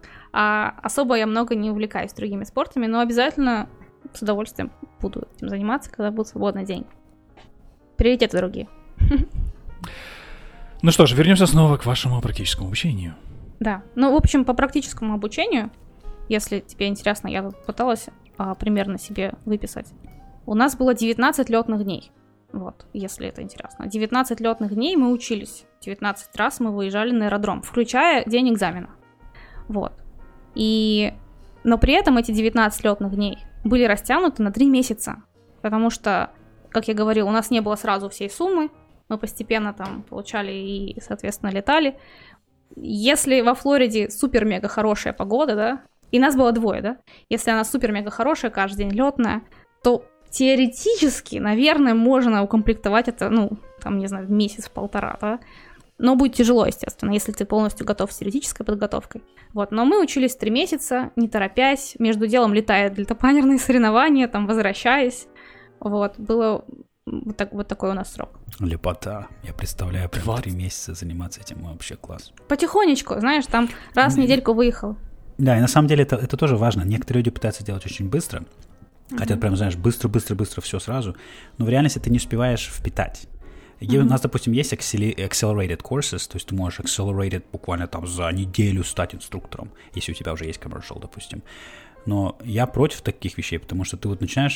А особо я много не увлекаюсь другими спортами, но обязательно с удовольствием буду этим заниматься, когда будут свободные деньги. Приоритеты другие. Ну что ж, вернемся снова к вашему практическому обучению. Да, ну, в общем, по практическому обучению, если тебе интересно, я тут пыталась а, примерно себе выписать. У нас было девятнадцать летных дней. Вот, если это интересно. девятнадцать летных дней мы учились. девятнадцать раз мы выезжали на аэродром, включая день экзамена. Вот. И... Но при этом эти девятнадцать летных дней были растянуты на три месяца. Потому что, как я говорила, у нас не было сразу всей суммы. Мы постепенно там получали и, соответственно, летали. Если во Флориде супер-мега хорошая погода, да, и нас было двое, да, если она супер-мега хорошая, каждый день летная, то теоретически, наверное, можно укомплектовать это, ну, там, не знаю, месяц-полтора, да, но будет тяжело, естественно, если ты полностью готов с теоретической подготовкой. Вот, но мы учились три месяца, не торопясь, между делом летая дельтапланерные соревнования, там, возвращаясь, вот, было вот, так, вот такой у нас срок. Лепота, я представляю, прям три месяца заниматься этим, вообще класс. Потихонечку, знаешь, там раз в недельку выехал. Да, и на самом деле это, это тоже важно, некоторые люди пытаются делать очень быстро, хотят прям, знаешь, быстро-быстро-быстро все сразу, но в реальности ты не успеваешь впитать. Mm-hmm. У нас, допустим, есть accelerated courses, то есть ты можешь accelerated буквально там за неделю стать инструктором, если у тебя уже есть commercial, допустим. Но я против таких вещей, потому что ты вот начинаешь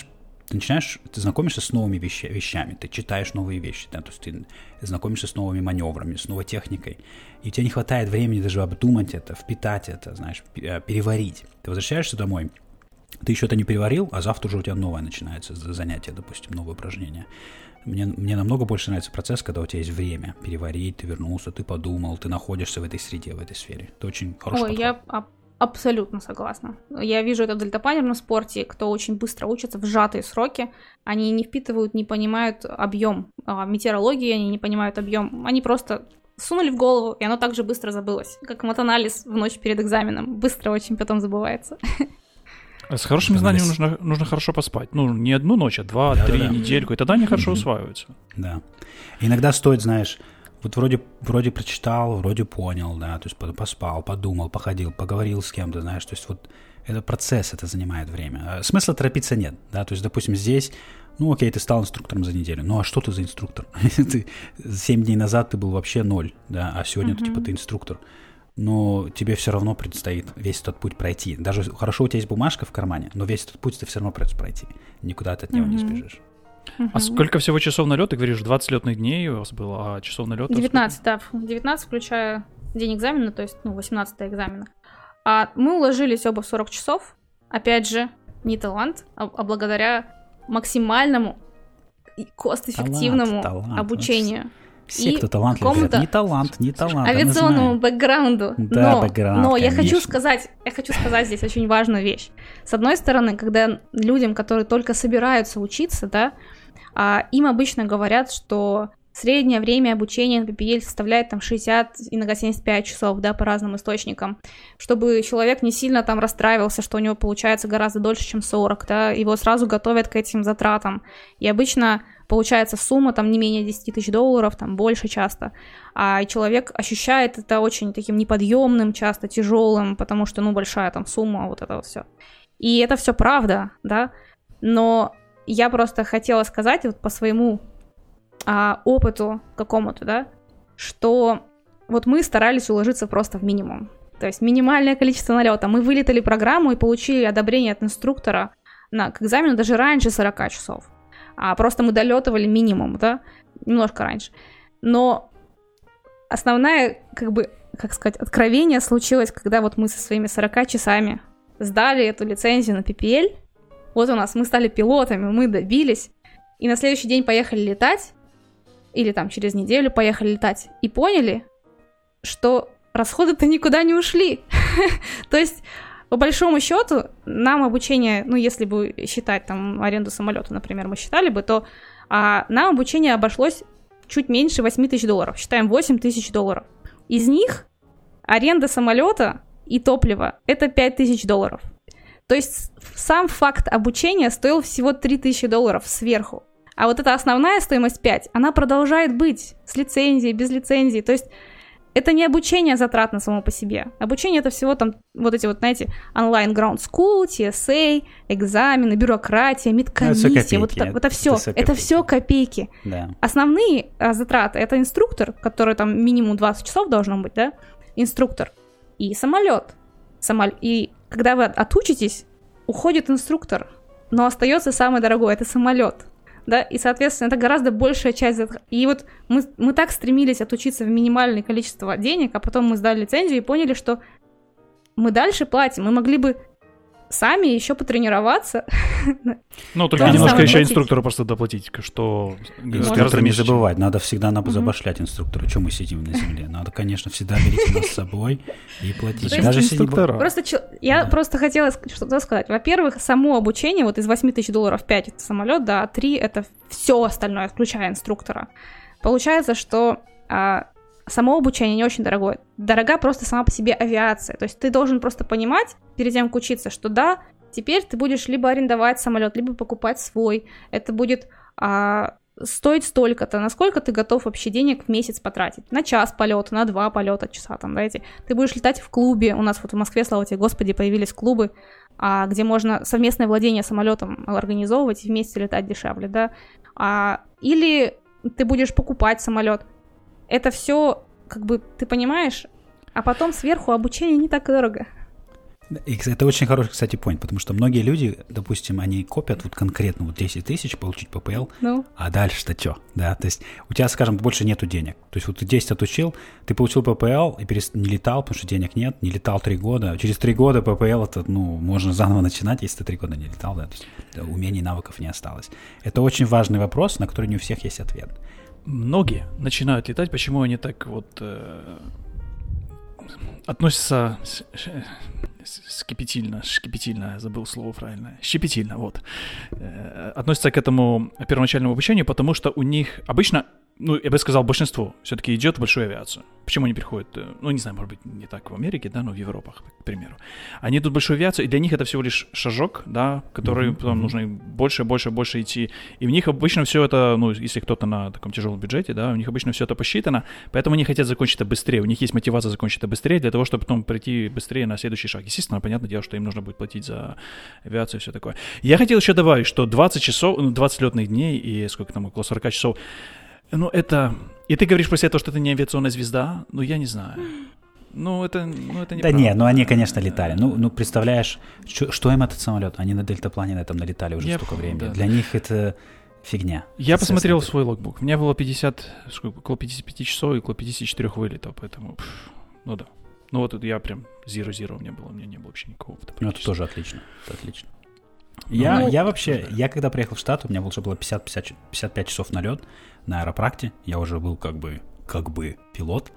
ты начинаешь, ты знакомишься с новыми вещи, вещами, ты читаешь новые вещи, да, то есть ты знакомишься с новыми маневрами, с новой техникой, и у тебя не хватает времени даже обдумать это, впитать это, знаешь, переварить. Ты возвращаешься домой, ты еще это не переварил, а завтра уже у тебя новое начинается занятие, допустим, новое упражнение. Мне, мне намного больше нравится процесс, когда у тебя есть время переварить, ты вернулся, ты подумал, ты находишься в этой среде, в этой сфере. Это очень хороший Ой, подход. я абсолютно согласна. Я вижу это в дельтапланерном спорте, кто очень быстро учится в сжатые сроки, они не впитывают, не понимают объем а, метеорологии, они не понимают объем, они просто сунули в голову, и оно так же быстро забылось, как матанализ в ночь перед экзаменом, быстро очень потом забывается. С хорошими знаниями нужно, нужно хорошо поспать. Ну, не одну ночь, а два, да, три, да, да. недельку, и тогда они хорошо усваиваются. Да. Иногда стоит, знаешь, вот вроде, вроде прочитал, вроде понял, да, то есть поспал, подумал, походил, поговорил с кем-то, знаешь, то есть вот это процесс, это занимает время. Смысла торопиться нет, да, то есть, допустим, здесь, ну, окей, ты стал инструктором за неделю, ну, а что ты за инструктор? ты семь дней назад ты был вообще ноль, да, а сегодня, mm-hmm. типа, ты инструктор. Но тебе все равно предстоит весь этот путь пройти. Даже хорошо у тебя есть бумажка в кармане, но весь этот путь ты все равно придется пройти. Никуда ты от него mm-hmm. не сбежишь. Mm-hmm. А сколько всего часов налета? Ты говоришь, двадцать летных дней у вас было, а часов налета? девятнадцать, да. девятнадцать, включая день экзамена, то есть, ну, восемнадцатый экзамена. А мы уложились оба в сорок часов. Опять же, не талант, а, а благодаря максимальному и кост-эффективному талант, талант. обучению. Все, и кто талантлив, говорят, не талант, не талант. Авиационному бэкграунду. Да, но, бэкграунд, но я конечно. хочу сказать, я хочу сказать здесь очень важную вещь. С одной стороны, когда людям, которые только собираются учиться, да, а, им обычно говорят, что среднее время обучения на пи пи эль составляет там шестьдесят, иногда семьдесят пять часов, да, по разным источникам, чтобы человек не сильно там расстраивался, что у него получается гораздо дольше, чем сорок, да, его сразу готовят к этим затратам. И обычно получается сумма там не менее десять тысяч долларов, там больше часто, а человек ощущает это очень таким неподъемным, часто тяжелым, потому что, ну, большая там сумма, вот это вот все. И это все правда, да, но я просто хотела сказать вот по своему а, опыту какому-то, да, что вот мы старались уложиться просто в минимум, то есть минимальное количество налета. Мы вылетали программу и получили одобрение от инструктора на, к экзамену даже раньше сорок часов. А просто мы долетывали минимум, да, немножко раньше. Но основное, как бы, как сказать, откровение случилось, когда вот мы со своими сорока часами сдали эту лицензию на пи пи эль. Вот у нас, мы стали пилотами, мы добились. И на следующий день поехали летать, или там через неделю поехали летать, и поняли, что расходы-то никуда не ушли. То есть... По большому счету, нам обучение, ну, если бы считать там аренду самолета, например, мы считали бы, то а, нам обучение обошлось чуть меньше восемь тысяч долларов. Считаем восемь тысяч долларов. Из них аренда самолета и топлива – это пять тысяч долларов. То есть сам факт обучения стоил всего три тысячи долларов сверху. А вот эта основная стоимость пять, она продолжает быть с лицензией, без лицензии. То есть это не обучение затратно само по себе. Обучение — это всего там вот эти вот, знаете, онлайн ground school, ти эс эй, экзамены, бюрократия, медкомиссия. Вот это, это все. Это, это все копейки. Да. Основные а, затраты — это инструктор, который там минимум двадцать часов должно быть, да? Инструктор. И самолет. Самол... И когда вы отучитесь, уходит инструктор. Но остается самое дорогое — это самолет. Да, и, соответственно, это гораздо большая часть. И вот мы, мы так стремились отучиться в минимальное количество денег, а потом мы сдали лицензию и поняли, что мы дальше платим. Мы могли бы сами еще потренироваться. Ну, только немножко еще инструктору просто доплатить, что... Инструктора не забывать, надо всегда забашлять инструктору. Что мы сидим на земле? Надо, конечно, всегда берите нас с собой и платить. Даже инструктора. Просто я просто хотела что-то сказать. Во-первых, само обучение, вот из восемь тысяч долларов пять это самолет, да, а три это все остальное, включая инструктора. Получается, что само обучение не очень дорогое. Дорога просто сама по себе авиация. То есть ты должен просто понимать, перед тем, как учиться, что да, теперь ты будешь либо арендовать самолет, либо покупать свой. Это будет а, стоить столько-то. Насколько ты готов вообще денег в месяц потратить? На час полета, на два полета, часа там, знаете. Ты будешь летать в клубе. У нас вот в Москве, слава тебе, Господи, появились клубы, а, где можно совместное владение самолетом организовывать и вместе летать дешевле, да. А, или ты будешь покупать самолет. Это все, как бы, ты понимаешь, а потом сверху обучение не так дорого. Это очень хороший, кстати, point, потому что многие люди, допустим, они копят вот конкретно вот десять тысяч получить пэ пэ эл, ну. а дальше-то что? Да, то есть у тебя, скажем, больше нету денег. То есть вот ты десять отучил, ты получил пэ пэ эл и перест... не летал, потому что денег нет, не летал три года. Через три года пэ пэ эл это, ну, можно заново начинать, если ты три года не летал, да, то есть умений, навыков не осталось. Это очень важный вопрос, на который не у всех есть ответ. Многие начинают летать, почему они так вот э, относятся скипетильно, шкипетильно, забыл слово правильное, щепетильно, вот, э, относятся к этому первоначальному обучению, потому что у них обычно, ну, я бы сказал, большинство все-таки идет в большую авиацию. Почему они приходят, ну, не знаю, может быть, не так в Америке, да, но в Европах, к примеру. Они идут в большую авиацию, и для них это всего лишь шажок, да, который mm-hmm. потом нужно больше, больше, больше идти. И у них обычно все это, ну, если кто-то на таком тяжелом бюджете, да, у них обычно все это посчитано, поэтому они хотят закончить это быстрее. У них есть мотивация закончить это быстрее для того, чтобы потом прийти быстрее на следующий шаг. Естественно, понятное дело, что им нужно будет платить за авиацию и все такое. Я хотел еще добавить, что двадцать часов, ну, двадцать летных дней и сколько там, около сорок часов, ну, это... И ты говоришь после этого, что ты не авиационная звезда? Ну, я не знаю. Ну, это, ну, это не Да не, ну они, конечно, летали. Ну, ну представляешь, что, что им этот самолет? Они на дельтаплане на этом налетали уже я столько времени. Да. Для них это фигня. Я посмотрел свой логбук. У меня было пятьдесят, сколько, около пятьдесят пять часов и около пятьдесят четыре вылетов, поэтому, пфф, ну да. Ну, вот я прям zero-zero у меня было, у меня не было вообще никакого опыта. Ну, это тоже отлично, это отлично. Я, ну, я вообще, я когда приехал в Штаты, у меня уже было пятьдесят пятьдесят пять часов на лед на аэропракте. Я уже был как бы, как бы пилот.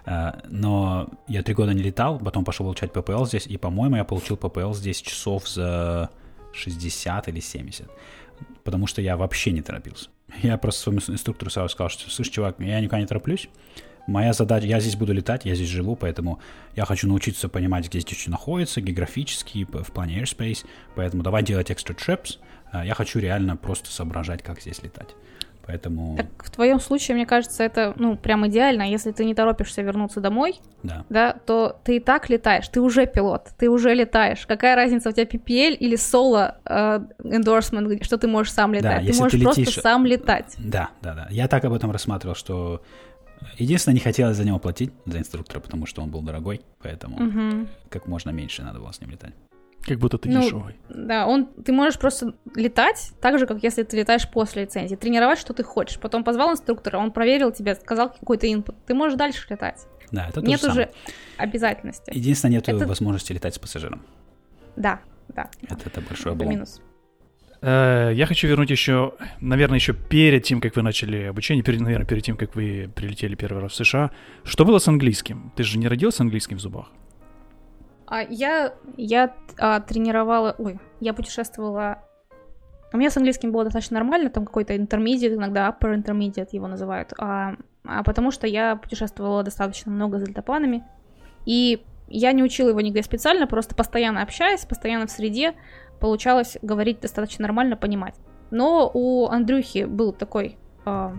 Но я три года не летал, потом пошел получать пэ пэ эл здесь. И, по-моему, я получил пэ пэ эл здесь часов за шестьдесят или семьдесят. Потому что я вообще не торопился. Я просто своему инструктору сразу сказал, что, слушай, чувак, я никуда не тороплюсь. Моя задача, я здесь буду летать, я здесь живу, поэтому я хочу научиться понимать, где здесь что находится, географически, в плане airspace, поэтому давай делать extra trips. Я хочу реально просто соображать, как здесь летать. Поэтому... Так в твоем случае, мне кажется, это, ну, прям идеально. Если ты не торопишься вернуться домой, да. Да, то ты и так летаешь, ты уже пилот, ты уже летаешь. Какая разница, у тебя пи пи эл или соло э, endorsement, что ты можешь сам летать? Да, ты можешь ты просто летишь... сам летать. Да, да, да. Я так об этом рассматривал, что... Единственное, не хотелось за него платить, за инструктора, потому что он был дорогой, поэтому угу. как можно меньше надо было с ним летать. Как будто ты ну, дешевый. Да, он, ты можешь просто летать так же, как если ты летаешь после лицензии. Тренировать, что ты хочешь. Потом позвал инструктора, он проверил тебя, сказал какой-то инпут. Ты можешь дальше летать. Да, это нет уже самое. Обязательности. Единственное, нет это... возможности летать с пассажиром. Да, да. Это, это большой это облом. минус. Я хочу вернуть еще, наверное, еще перед тем, как вы начали обучение, перед, наверное, перед тем, как вы прилетели первый раз в США. Что было с английским? Ты же не родился с английским в зубах? А я, я а, тренировала... Ой, я путешествовала... У меня с английским было достаточно нормально, там какой-то intermediate, иногда upper intermediate его называют. А, а потому что я путешествовала достаточно много с дельтапланами. И я не учила его нигде специально, просто постоянно общаясь, постоянно в среде, получалось говорить достаточно нормально, понимать. Но у Андрюхи был такой... А,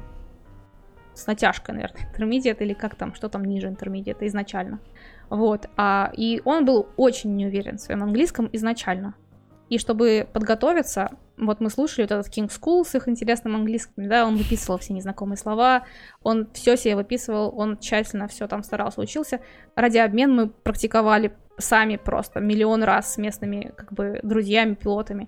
с натяжкой, наверное, intermediate, или как там, что там ниже intermediate изначально. Вот, а, и он был очень неуверен в своем английском изначально. И чтобы подготовиться, вот мы слушали вот этот King's School с их интересным английским, да, он выписывал все незнакомые слова, он все себе выписывал, он тщательно все там старался, учился. Радиообмен мы практиковали сами просто миллион раз с местными, как бы, друзьями, пилотами.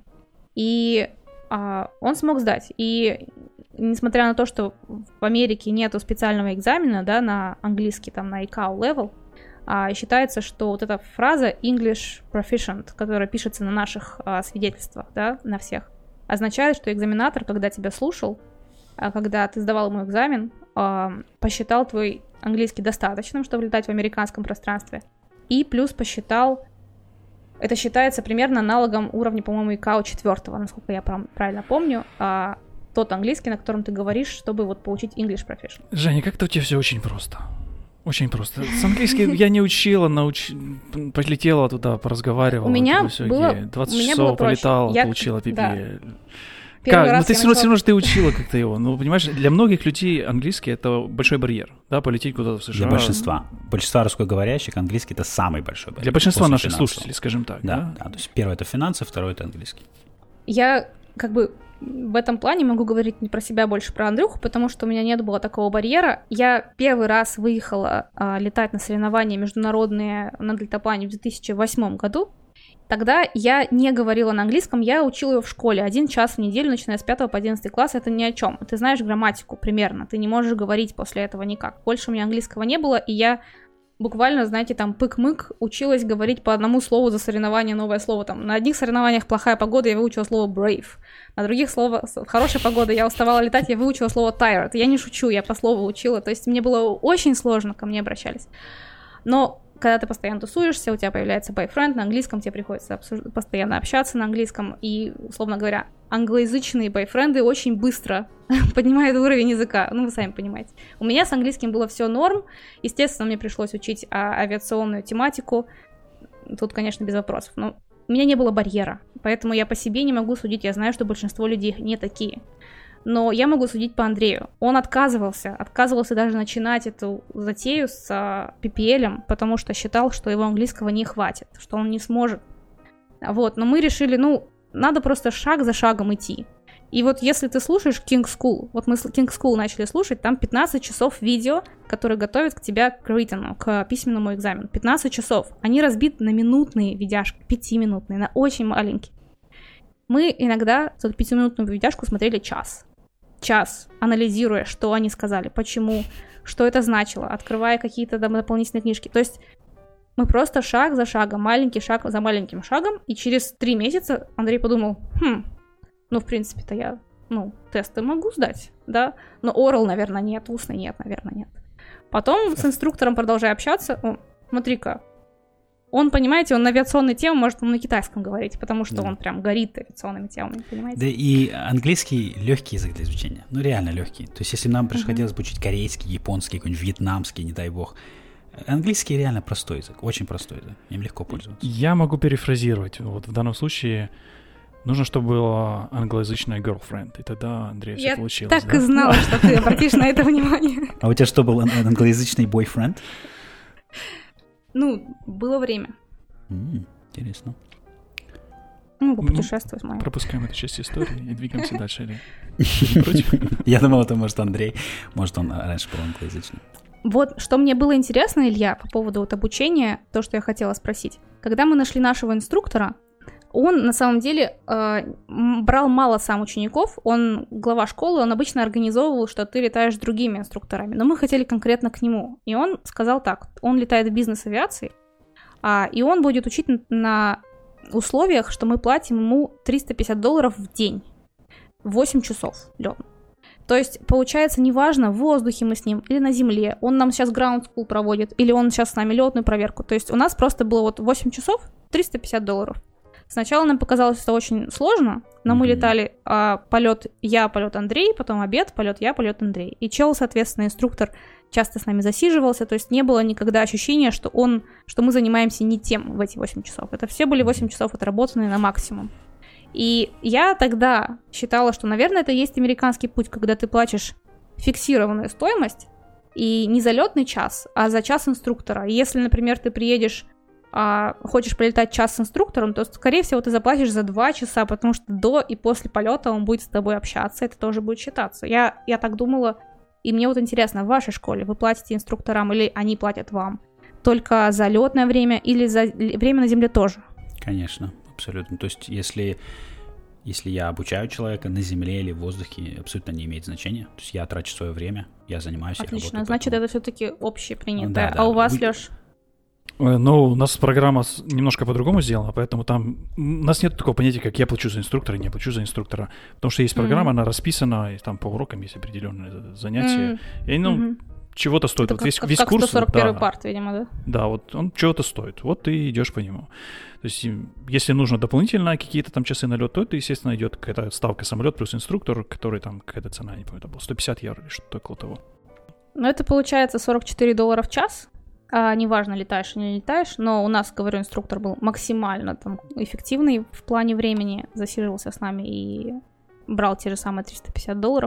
И а, он смог сдать. И несмотря на то, что в Америке нету специального экзамена, да, на английский, там, на ай кей эй level, а, считается, что вот эта фраза English Proficient, которая пишется на наших а, свидетельствах, да, на всех, означает, что экзаменатор, когда тебя слушал, а, когда ты сдавал ему экзамен, а, посчитал твой английский достаточным, чтобы летать в американском пространстве, и плюс посчитал, это считается примерно аналогом уровня, по-моему, ай кей эй четвертого, насколько я правильно помню, а, тот английский, на котором ты говоришь, чтобы вот получить English Proficient. Женя, как-то у тебя все очень просто. Очень просто. С английским я не учила, науч... полетела туда, поразговаривала. У меня было... двадцать часов полетала, я... получила пи пи. Да. Как? Ну ты все равно же ты учила как-то его. Ну, понимаешь, для многих людей английский — это большой барьер, да, полететь куда-то в США. Для большинства. Большинства русскоговорящих английский — это самый большой барьер. Для большинства наших слушателей, скажем так. Да, да, да. То есть первое — это финансы, второе — это английский. Я как бы... В этом плане могу говорить не про себя, больше про Андрюху, потому что у меня нет было такого барьера. Я первый раз выехала а, летать на соревнования международные на дельтаплане в две тысячи восьмом году, Тогда я не говорила на английском, я учила его в школе. Один час в неделю, начиная с пятого по одиннадцатый класс, это ни о чем. Ты знаешь грамматику примерно, ты не можешь говорить после этого никак. Больше у меня английского не было, и я буквально, знаете, там пык-мык училась говорить по одному слову за соревнование, новое слово. Там на одних соревнованиях плохая погода, я выучила слово brave. На других слово хорошая погода, я уставала летать, я выучила слово tired. Я не шучу, я по слову учила. То есть мне было очень сложно, ко мне обращались. Но когда ты постоянно тусуешься, у тебя появляется бойфренд на английском, тебе приходится обсуж... постоянно общаться на английском, и, условно говоря, англоязычные бойфренды очень быстро поднимают уровень языка, ну, вы сами понимаете. У меня с английским было все норм, естественно, мне пришлось учить а, авиационную тематику, тут, конечно, без вопросов, но у меня не было барьера, поэтому я по себе не могу судить, я знаю, что большинство людей не такие. Но я могу судить по Андрею. Он отказывался, отказывался даже начинать эту затею с пи пи эл, потому что считал, что его английского не хватит, что он не сможет. Вот, но мы решили, ну, надо просто шаг за шагом идти. И вот если ты слушаешь King's School, вот мы King's School начали слушать, там пятнадцать часов видео, которые готовят к тебя к written, к письменному экзамену. пятнадцать часов. Они разбиты на минутные видяшки, пятиминутные, на очень маленькие. Мы иногда эту пятиминутную видяшку смотрели час. час, анализируя, что они сказали, почему, что это значило, открывая какие-то дополнительные книжки. То есть мы просто шаг за шагом, маленький шаг за маленьким шагом, и через три месяца Андрей подумал, хм, ну, в принципе-то я, ну, тесты могу сдать, да, но oral, наверное, нет, устный нет, наверное, нет. Потом с инструктором, продолжая общаться, о, смотри-ка, он, понимаете, он на авиационные темы может на китайском говорить, потому что да. он прям горит авиационными темами, понимаете? Да и английский легкий язык для изучения, ну реально легкий. То есть если нам приходилось бы учить корейский, японский, какой-нибудь вьетнамский, не дай бог, английский реально простой язык, очень простой язык, им легко пользоваться. Я могу перефразировать, вот в данном случае нужно, чтобы была англоязычная girlfriend, и тогда, Андрей, все Я получилось. Я так да? и знала, что ты обратишь на это внимание. А у тебя что, был англоязычный бойфренд? Ну, было время. Mm, интересно. Ну, попутешествовать, моя. Пропускаем эту часть истории и двигаемся дальше. Или Я думал, это может Андрей. Может, он раньше был англоязычный. Вот, что мне было интересно, Илья, по поводу вот обучения, то, что я хотела спросить. Когда мы нашли нашего инструктора, он, на самом деле, э, брал мало сам учеников, он глава школы, он обычно организовывал, что ты летаешь с другими инструкторами, но мы хотели конкретно к нему. И он сказал так, он летает в бизнес-авиации, а, и он будет учить на условиях, что мы платим ему триста пятьдесят долларов в день, восемь часов лёт. То есть, получается, неважно, в воздухе мы с ним или на земле, он нам сейчас ground school проводит, или он сейчас с нами лётную проверку. То есть у нас просто было вот восемь часов, триста пятьдесят долларов. Сначала нам показалось это очень сложно, но mm-hmm. мы летали а, полет я, полет Андрей, потом обед, полет я, полет Андрей. И чел, соответственно, инструктор часто с нами засиживался, то есть не было никогда ощущения, что он, что мы занимаемся не тем в эти восемь часов. Это все были восемь часов отработанные на максимум. И я тогда считала, что, наверное, это есть американский путь, когда ты платишь фиксированную стоимость, и не за летный час, а за час инструктора. И если, например, ты приедешь, а, хочешь полетать час с инструктором, то, скорее всего, ты заплатишь за два часа, потому что до и после полета он будет с тобой общаться, это тоже будет считаться. Я, я так думала, и мне вот интересно, в вашей школе вы платите инструкторам или они платят вам? Только за летное время или за время на земле тоже? Конечно, абсолютно. То есть, если... Если я обучаю человека на земле или в воздухе, абсолютно не имеет значения. То есть я трачу свое время, я занимаюсь, я работаю. Отлично, значит, поэтому... это все-таки общепринятое. Да, а да. у вас, Вы... Лёш? Ну, у нас программа немножко по-другому сделана, поэтому там у нас нет такого понятия, как я плачу за инструктора, не плачу за инструктора. Потому что есть программа, mm-hmm. она расписана, и там по урокам есть определенные занятия. Mm-hmm. И, ну, mm-hmm. чего-то стоит. Это вот как, весь, как, весь как курс, сто сорок первый да, парт, видимо, да? Да, вот он чего-то стоит. Вот ты идешь по нему. То есть, если нужно дополнительно какие-то там часы на лёт, то это, естественно, идет какая-то ставка самолет плюс инструктор, который там какая-то цена, не помню, это было сто пятьдесят евро или что-то около того. Ну, это получается сорок четыре доллара в час. А, неважно, летаешь или не летаешь, но у нас, говорю, инструктор был максимально там эффективный в плане времени, засиживался с нами и брал те же самые триста пятьдесят долларов.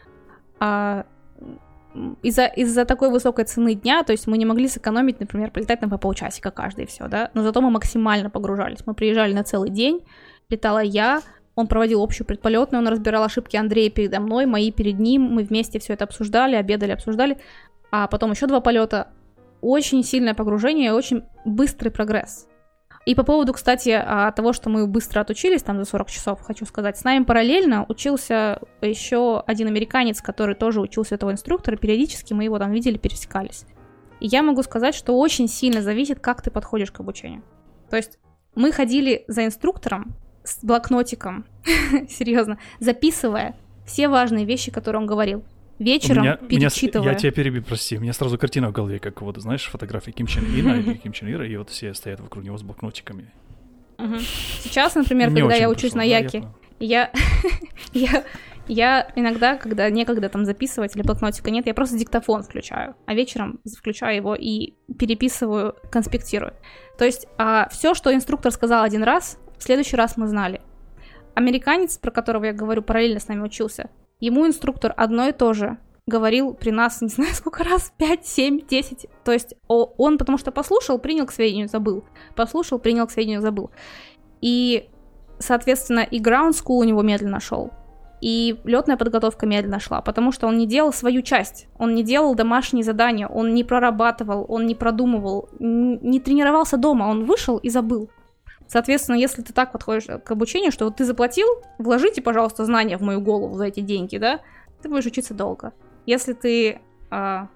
А из-за, из-за такой высокой цены дня, то есть мы не могли сэкономить, например, полетать нам по полчасика каждый и все, да, но зато мы максимально погружались. Мы приезжали на целый день, летала я, он проводил общую предполетную, он разбирал ошибки Андрея передо мной, мои перед ним, мы вместе все это обсуждали, обедали, обсуждали, а потом еще два полета. Очень сильное погружение и очень быстрый прогресс. И по поводу, кстати, того, что мы быстро отучились, там, за сорок часов, хочу сказать, с нами параллельно учился еще один американец, который тоже учился у этого инструктора, периодически мы его там видели, пересекались. И я могу сказать, что очень сильно зависит, как ты подходишь к обучению. То есть мы ходили за инструктором с блокнотиком, серьезно, записывая все важные вещи, которые он говорил. Вечером меня, перечитывая. Меня, я тебя перебью, прости. У меня сразу картина в голове, как вот, знаешь, фотографии Ким Чен Ына или Ким Чен Ира, и вот все стоят вокруг него с блокнотиками. Угу. Сейчас, например, Мне когда я пришло, учусь на да, Яке, я, я, я иногда, когда некогда там записывать или блокнотика нет, я просто диктофон включаю, а вечером включаю его и переписываю, конспектирую. То есть а, все, что инструктор сказал один раз, в следующий раз мы знали. Американец, про которого я говорю, параллельно с нами учился, ему инструктор одно и то же говорил при нас, не знаю сколько раз, пять, семь, десять. То есть он, потому что послушал, принял к сведению, забыл. Послушал, принял к сведению, забыл. И, соответственно, и ground school у него медленно шел, и летная подготовка медленно шла, потому что он не делал свою часть. Он не делал домашние задания, он не прорабатывал, он не продумывал, не тренировался дома, он вышел и забыл. Соответственно, если ты так подходишь к обучению, что вот ты заплатил, вложите, пожалуйста, знания в мою голову за эти деньги, да, ты будешь учиться долго. Если ты а,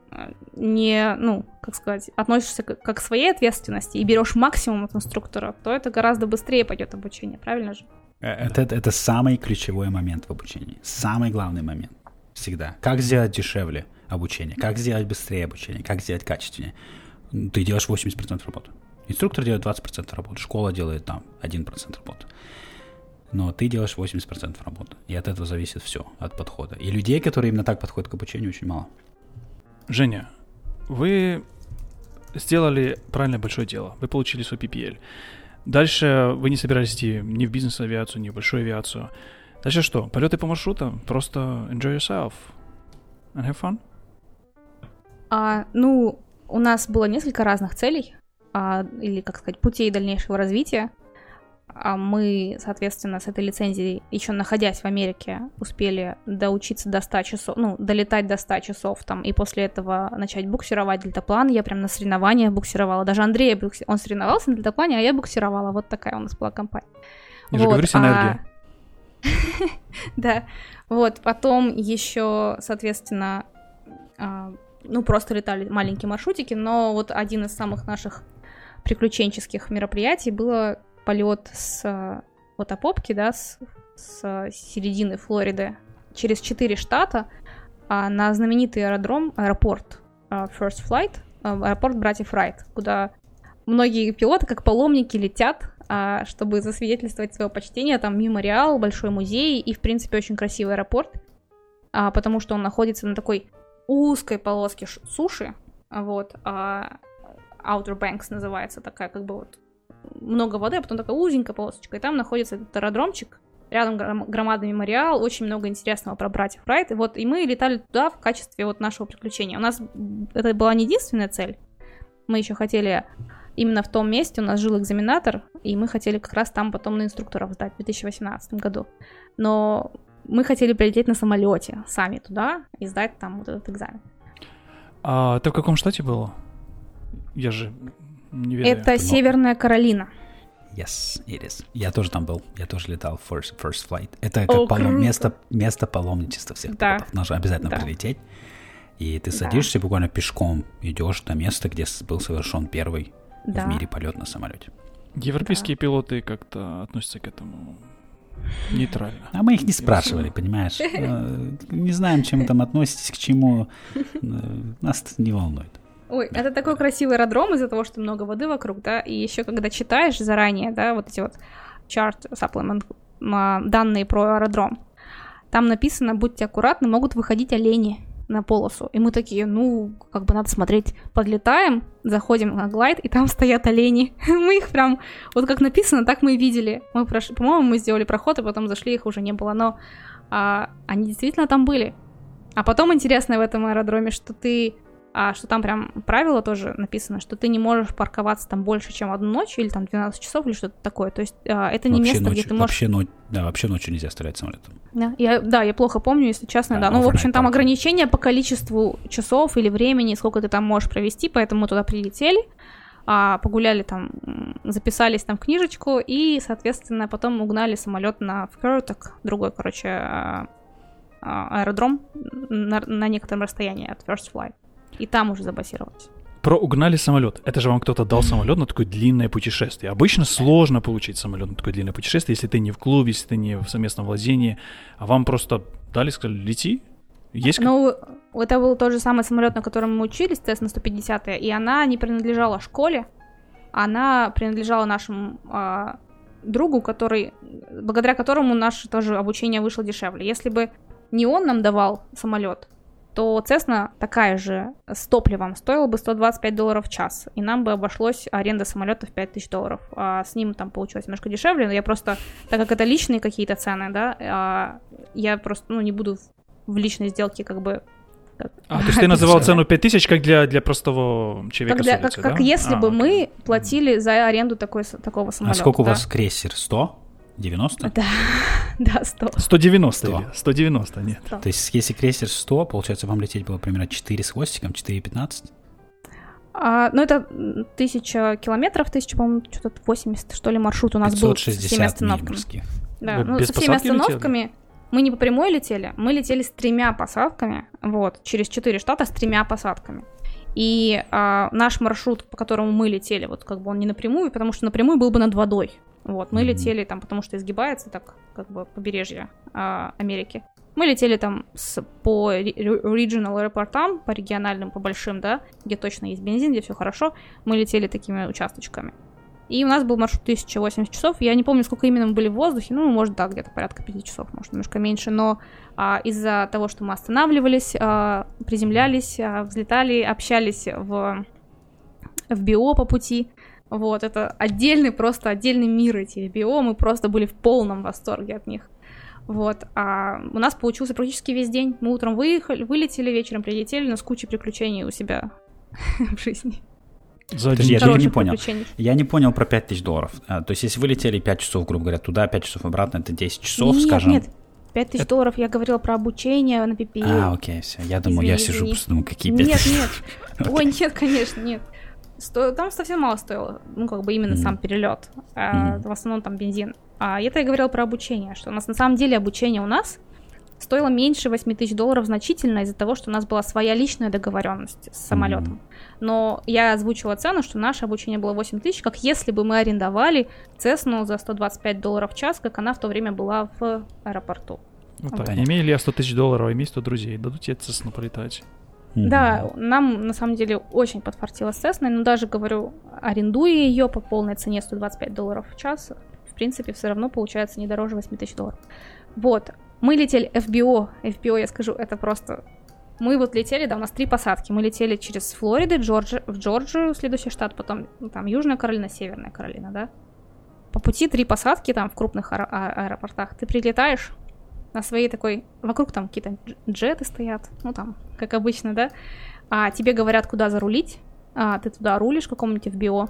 не, ну, как сказать, относишься к, как к своей ответственности и берешь максимум от инструктора, то это гораздо быстрее пойдет обучение, правильно же? Это, это, это самый ключевой момент в обучении, самый главный момент всегда. Как сделать дешевле обучение, как сделать быстрее обучение, как сделать качественнее. Ты делаешь восемьдесят процентов работы. Инструктор делает двадцать процентов работы, школа делает там один процент работы. Но ты делаешь восемьдесят процентов работы. И от этого зависит все, от подхода. И людей, которые именно так подходят к обучению, очень мало. Женя, вы сделали правильно большое дело. Вы получили свой пи пи эль. Дальше вы не собирались идти ни в бизнес-авиацию, ни в большую авиацию. Дальше что? Полеты по маршрутам? Просто enjoy yourself and have fun? А, ну, у нас было несколько разных целей. А, или, как сказать, путей дальнейшего развития. А мы, соответственно, с этой лицензией, еще находясь в Америке, успели доучиться до ста часов, ну, долетать до ста часов там, и после этого начать буксировать дельтаплан. Я прям на соревнованиях буксировала. Даже Андрей, он соревновался на дельтаплане, а я буксировала. Вот такая у нас была компания. Не же говоришь, энергия. Да. Вот, потом еще, соответственно, ну, просто летали маленькие маршрутики, но вот один из самых наших приключенческих мероприятий было полет с Лотопопки, да, с, с середины Флориды через четыре штата на знаменитый аэродром, аэропорт First Flight, аэропорт братьев Райт, куда многие пилоты, как паломники, летят, чтобы засвидетельствовать свое почтение. Там мемориал, большой музей и, в принципе, очень красивый аэропорт, потому что он находится на такой узкой полоске суши, вот, Outer Banks называется, такая как бы вот много воды, а потом такая узенькая полосочка, и там находится этот аэродромчик, рядом громадный мемориал, очень много интересного про братьев Райт, и вот, и мы летали туда в качестве вот нашего приключения. У нас это была не единственная цель, мы еще хотели именно в том месте, у нас жил экзаменатор, и мы хотели как раз там потом на инструкторов сдать в две тысячи восемнадцатом году, но мы хотели прилететь на самолете сами туда и сдать там вот этот экзамен. А это в каком штате было? Я же не ведаю. Это Северная Каролина. Yes, it is. Я тоже там был. Я тоже летал first, first flight. Это как О, палом... место, место паломничества всех да. пилотов. Нужно обязательно да. прилететь. И ты садишься, да. буквально пешком идешь до места, где был совершен первый да. в мире полет на самолете. Европейские да. пилоты как-то относятся к этому нейтрально. А мы их не спрашивали, понимаешь? Не знаем, чем вы там относитесь, к чему. Нас это не волнует. Ой, это такой красивый аэродром из-за того, что много воды вокруг, да, и еще когда читаешь заранее, да, вот эти вот chart, supplement, данные про аэродром, там написано, будьте аккуратны, могут выходить олени на полосу. И мы такие, ну, как бы надо смотреть, подлетаем, заходим на глайд, и там стоят олени. Мы их прям, вот как написано, так мы и видели. Мы прошли, по-моему, мы сделали проход, и потом зашли, их уже не было, но а, они действительно там были. А потом интересное в этом аэродроме, что ты... А что там прям правило тоже написано, что ты не можешь парковаться там больше, чем одну ночь, или там двенадцать часов, или что-то такое. То есть а, это не вообще место, ночью, где ты можешь... Вообще, но... да, вообще ночью нельзя стрелять самолетом. Да я, да, я плохо помню, если честно, да. да. Ну, в общем, там ограничения по количеству часов или времени, сколько ты там можешь провести, поэтому мы туда прилетели. а, погуляли там, записались там в книжечку, и, соответственно, потом угнали самолет на Currituck, другой, короче, а, а, аэродром на, на некотором расстоянии от First Flight, и там уже забазировались. Про угнали самолет. Это же вам кто-то дал самолет на такое длинное путешествие. Обычно сложно получить самолет на такое длинное путешествие, если ты не в клубе, если ты не в совместном владении, а вам просто дали, сказали, лети. Есть как... Ну, это был тот же самый самолет, на котором мы учились, Cessna сто пятьдесят, и она не принадлежала школе, она принадлежала нашему э, другу, который, благодаря которому наше тоже обучение вышло дешевле. Если бы не он нам давал самолет, то Cessna такая же с топливом стоила бы сто двадцать пять долларов в час, и нам бы обошлось аренда самолета в пять тысяч долларов. А с ним там получилось немножко дешевле, но я просто, так как это личные какие-то цены, да, я просто, ну, не буду в личной сделке как бы... А, то есть ты называл цену пять тысяч как для, для простого человека как, для, с улицы, как, да? как если а, бы окей. мы платили за аренду такой, такого самолета. А сколько да? у вас крейсер? сто? девяносто? Да, да, сто. сто девяносто, сто. Или? сто девяносто, нет. сто. То есть если крейсер сто, получается, вам лететь было примерно четыре с хвостиком, четыре пятнадцать? А, ну, это тысяча километров, тысяча, по-моему, что-то восемьдесят, что ли, маршрут у нас был с всеми пятьсот шестьдесят миль остановками. морских. Да, Вы ну, без со всеми посадки летели? остановками мы не по прямой летели, мы летели с тремя посадками, вот, через четыре штата с тремя посадками. И а, наш маршрут, по которому мы летели, вот как бы он не напрямую, потому что напрямую был бы над водой. Вот, мы mm-hmm. летели там, потому что изгибается так, как бы побережье а, Америки. Мы летели там с, по regional аэропортам, по региональным, по большим, да, где точно есть бензин, где все хорошо. Мы летели такими участочками. И у нас был маршрут тысяча восемьдесят часов. Я не помню, сколько именно мы были в воздухе. Ну, может, да, где-то порядка пяти часов, может, немножко меньше. Но а, из-за того, что мы останавливались, а, приземлялись, а, взлетали, общались в, в био по пути. Вот, это отдельный, просто отдельный мир эти био. Мы просто были в полном восторге от них. Вот, а у нас получился практически весь день. Мы утром выехали, вылетели, вечером прилетели, но с кучей приключений у себя в жизни. За Подожди, я Хороших даже не понял. приключений. Я не понял про пять тысяч долларов. А, то есть, если вы летели пять часов, грубо говоря, туда, пять часов обратно, это десять часов, нет, скажем. Нет, пять тысяч долларов я говорила про обучение на пи пи эй. А, окей, все. Я думаю, Извини, я сижу, извини. просто думаю, какие пять тысяч. Нет, нет. Ой, нет, конечно, нет. Сто... Там совсем мало стоило, ну, как бы именно mm-hmm. сам перелет. А, mm-hmm. В основном там бензин. А это я говорила про обучение, что у нас на самом деле обучение у нас стоило меньше восемь тысяч долларов значительно из-за того, что у нас была своя личная договоренность с самолетом. Mm-hmm. Но я озвучила цену, что наше обучение было восемь тысяч, как если бы мы арендовали Cessna за сто двадцать пять долларов в час, как она в то время была в аэропорту. Вот Вот. так. Имею ли я сто тысяч долларов, имею сто друзей, дадут тебе Cessna полетать? Mm-hmm. Да, нам на самом деле очень подфартило с Cessna, но даже, говорю, арендуя ее по полной цене сто двадцать пять долларов в час, в принципе, все равно получается не дороже восемь тысяч долларов. Вот, мы летели эф би о, эф би о, я скажу, это просто... Мы вот летели, да, у нас три посадки, мы летели через Флориду, Джорджи... в Джорджию, следующий штат, потом ну, там Южная Каролина, Северная Каролина, да. По пути три посадки там в крупных аэ- а- аэропортах, ты прилетаешь на своей такой... Вокруг там какие-то джеты стоят, ну там, как обычно, да. А тебе говорят, куда зарулить, а ты туда рулишь, к какому-нибудь эф би о.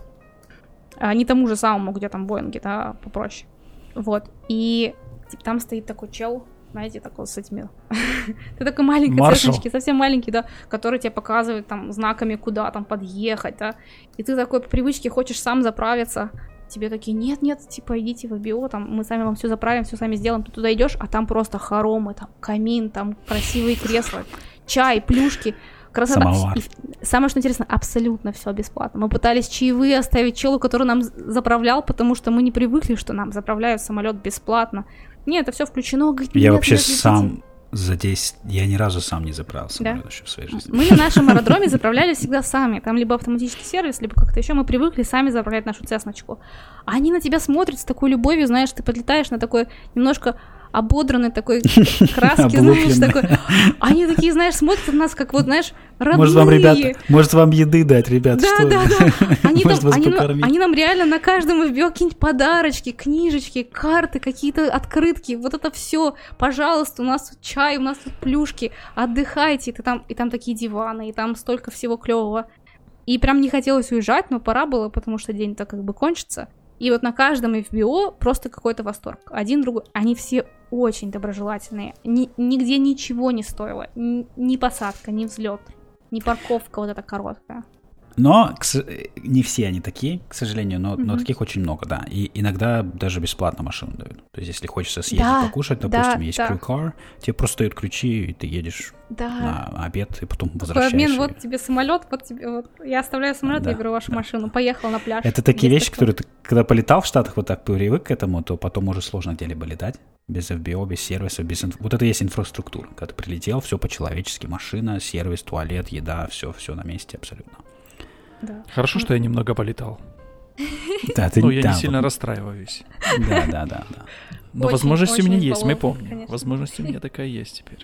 А не тому же самому, где там Боинги, да, попроще. Вот, и типа, там стоит такой чел, знаете, такой с этими... Ты такой маленький, цесочки, совсем маленький, да, который тебе показывает там знаками, куда там подъехать, да. И ты такой по привычке хочешь сам заправиться. Тебе такие, нет-нет, типа, идите в эф би о, там, мы сами вам все заправим, все сами сделаем. Ты туда идешь, а там просто хоромы, там камин, там красивые кресла, чай, плюшки. Красота. Самовар. И самое, что интересно, абсолютно все бесплатно. Мы пытались чаевые оставить челу, который нам заправлял, потому что мы не привыкли, что нам заправляют самолет бесплатно. Нет, это все включено. Говорит, Я нет, вообще нет, сам за десять... Я ни разу сам не заправился да? в своей жизни. Мы на нашем аэродроме заправляли всегда сами. Там либо автоматический сервис, либо как-то еще. Мы привыкли сами заправлять нашу цесночку. А они на тебя смотрят с такой любовью, знаешь, ты подлетаешь на такой немножко ободранной такой краски, знаешь, такой. Они такие, знаешь, смотрят на нас, как вот, знаешь, родные. Может вам, ребята, может вам еды дать, ребят, да, что да, да. Они, может там, вас они, покормить. они нам реально на каждом эф би о какие-нибудь подарочки, книжечки, карты, какие-то открытки, вот это все, пожалуйста, у нас тут чай, у нас тут плюшки, отдыхайте, и там, и там такие диваны, и там столько всего клевого. И прям не хотелось уезжать, но пора было, потому что день-то как бы кончится. И вот на каждом эф би о просто какой-то восторг. Один, другой. Они все очень доброжелательные. Ни, нигде ничего не стоило. Ни, ни посадка, ни взлет, ни парковка вот эта короткая. Но не все они такие, к сожалению, но, mm-hmm. но таких очень много, да. И иногда даже бесплатно машину дают. То есть, если хочется съездить да, покушать, допустим, да, есть да. crew car, тебе просто дают ключи, и ты едешь да. на обед, и потом Такой возвращаешься. обмен, вот тебе самолет, вот тебе вот. Я оставляю самолет, да, я беру вашу да. машину, поехал на пляж. Это такие есть вещи, такое. которые ты, когда полетал в Штатах, вот так привык к этому, то потом уже сложно где-либо летать. Без эф би о, без сервиса, без... Инф... Вот это и есть инфраструктура. Когда ты прилетел, все по-человечески, машина, сервис, туалет, еда, все, все на месте абсолютно. Да. Хорошо, что я немного полетал. Да, ты, ну, я да, не сильно вот... расстраиваюсь. Да, да, да, да. Но очень, возможность очень у меня есть, мы баллонов, помним. конечно. Возможность у меня такая есть теперь.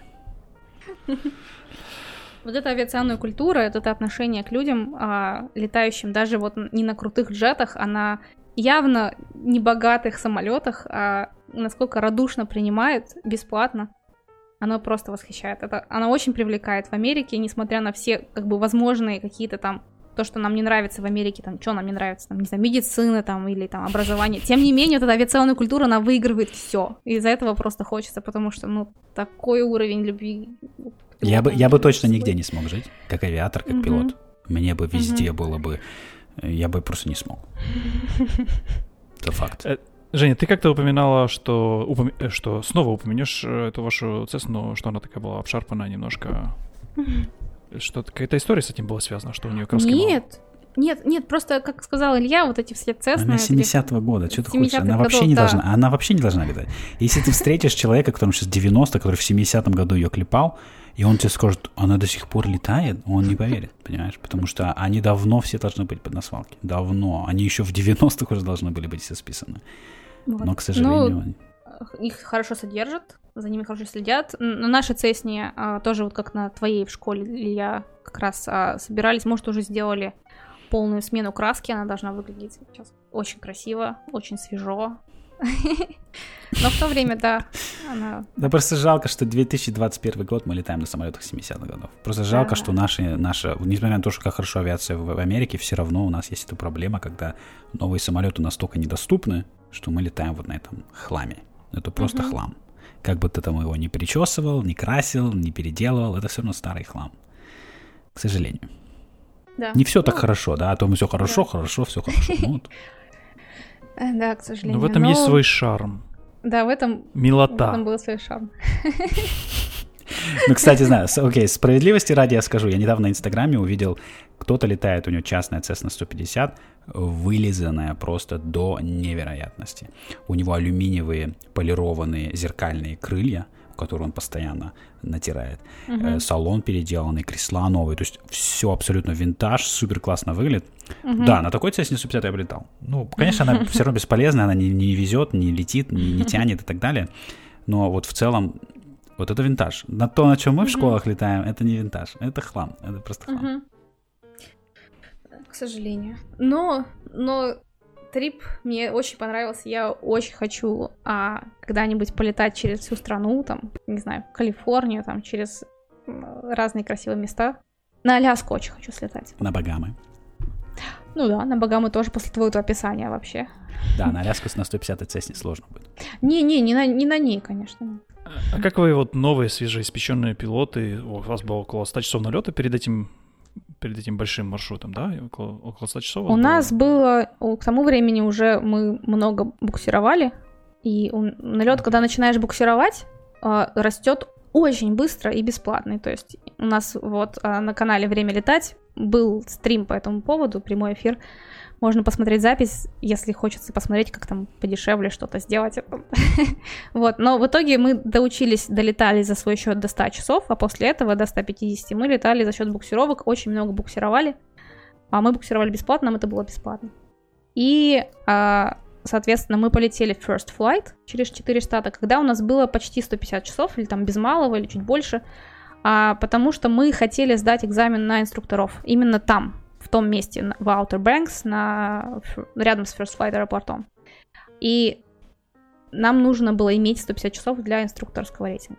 Вот эта авиационная культура, это отношение к людям, а, летающим даже вот не на крутых джетах, а на явно небогатых самолетах, а насколько радушно принимает, бесплатно. Оно просто восхищает. Это, оно очень привлекает в Америке, несмотря на все как бы возможные какие-то там, то, что нам не нравится в Америке, там, что нам не нравится, там, не знаю, медицина там, или там образование. Тем не менее, вот эта авиационная культура, она выигрывает все. И из-за этого просто хочется, потому что, ну, такой уровень любви. Я бы, я бы точно нигде не смог жить, как авиатор, как uh-huh. пилот. Мне бы везде uh-huh. было бы... Я бы просто не смог. Это факт. Женя, ты как-то упоминала, что, упом... что снова упомянешь эту вашу Цесну, что она такая была обшарпанная немножко. Что какая-то история с этим была связана, что у нее краски мало? Нет, нет, нет, просто, как сказал Илья, вот эти все Цесны... Она семидесятого года, что ты хочешь? Она годов, вообще не да. должна, она вообще не должна летать. Если ты встретишь человека, которому сейчас девяносто, который в семидесятом году ее клепал, и он тебе скажет, она до сих пор летает, он не поверит, понимаешь? Потому что они давно все должны быть под насвалки. Давно. Они еще в девяностых уже должны были быть все списаны. Вот. Но, к сожалению... Ну, их хорошо содержат, за ними хорошо следят. На нашей Цесне а, тоже, вот как на твоей в школе, Илья, как раз а, собирались, может, уже сделали полную смену краски, она должна выглядеть сейчас очень красиво, очень свежо. Но в то время, да, она... Да просто жалко, что две тысячи двадцать первый год мы летаем на самолетах семидесятых годов. Просто жалко, да, что да. наши, наши, несмотря на то, что как хорошо авиация в Америке, все равно у нас есть эта проблема, когда новые самолеты настолько недоступны, что мы летаем вот на этом хламе. Это просто uh-huh. хлам. Как бы ты там его не причесывал, не красил, не переделывал, это все равно старый хлам. К сожалению. Да. Не все так ну, хорошо, да, а то мы все хорошо, да. хорошо, все хорошо. Ну, вот. Да, к сожалению. Но в этом но... есть свой шарм. Да, в этом... Милота. В этом был свой шарм. Ну, кстати, знаю, окей, справедливости ради я скажу, я недавно на Инстаграме увидел, кто-то летает, у него частная Cessna сто пятьдесят, вылизанная просто до невероятности. У него алюминиевые полированные зеркальные крылья, которые он постоянно натирает. Uh-huh. Салон переделанный, кресла новые. То есть все абсолютно винтаж, супер классно выглядит. Uh-huh. Да, на такой Cessna сто пятьдесят я бы летал. Ну, конечно, она все равно бесполезная, она не, не везет, не летит, не, не тянет и так далее. Но вот в целом, вот это винтаж. На то, на чем мы uh-huh. в школах летаем, это не винтаж. Это хлам. Это просто хлам. Uh-huh. К сожалению. Но, но трип мне очень понравился. Я очень хочу а, когда-нибудь полетать через всю страну, там, не знаю, Калифорнию, там, через разные красивые места. На Аляску очень хочу слетать. На Багамы. Ну да, на Багамы тоже после твоего описания вообще. Да, на Аляску на сто пятьдесят Cessna сложно будет. Не-не, не на, не на ней, конечно. А как вы вот новые, свежеиспеченные пилоты, у вас было около ста часов налета перед этим, перед этим большим маршрутом, да? Около, около ста часов? У было? Нас было, к тому времени уже мы много буксировали, и налет, когда начинаешь буксировать, растет очень быстро и бесплатный. То есть у нас вот на канале «Время летать» был стрим по этому поводу, прямой эфир. Можно посмотреть запись, если хочется посмотреть, как там подешевле что-то сделать. Вот. Но в итоге мы доучились, долетали за свой счет до ста часов, а после этого до ста пятидесяти мы летали за счет буксировок, очень много буксировали. А мы буксировали бесплатно, нам это было бесплатно. И, соответственно, мы полетели в First Flight через четыре штата, когда у нас было почти сто пятьдесят часов, или там без малого, или чуть больше, потому что мы хотели сдать экзамен на инструкторов именно там, в том месте, в Outer Banks, на, рядом с First Flight аэропортом. И нам нужно было иметь сто пятьдесят часов для инструкторского рейтинга.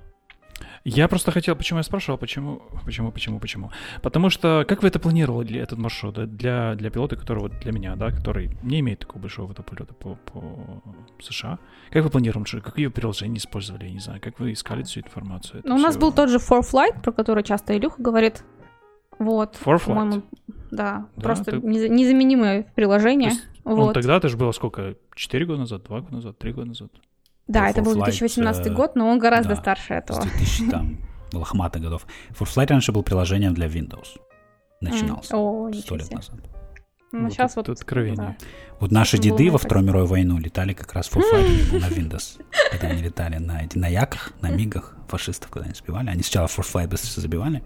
Я просто хотел, почему я спрашивал, почему, почему, почему, почему. Потому что, как вы это планировали, для этот маршрут, для, для пилота, который вот для меня, да, который не имеет такого большого опыта полета по, по США, как вы планировали, какие приложения использовали, я не знаю, как вы искали всю информацию? Ну, у нас был тот же For Flight, про который часто Илюха говорит. Вот. For Flight? да. Да, Просто ты- нез- незаменимое приложение. То есть Вот. Он тогда, это же было сколько? четыре года назад, два года назад, три года назад? Да, For это был Flight, две тысячи восемнадцатый э, год, но он гораздо да, старше С этого. двухтысячных там лохматых годов. ForFlight раньше был приложением для Windows. Начинался. М, О, Сто ничего лет себе. назад. Ну, Вот сейчас это вот... откровение. Вот наши Было деды во так. Вторую мировую войну летали как раз ForFlight был на Windows. Это они летали на, эти- на яках, на мигах фашистов, когда они сбивали. Они сначала ForFlight быстро забивали.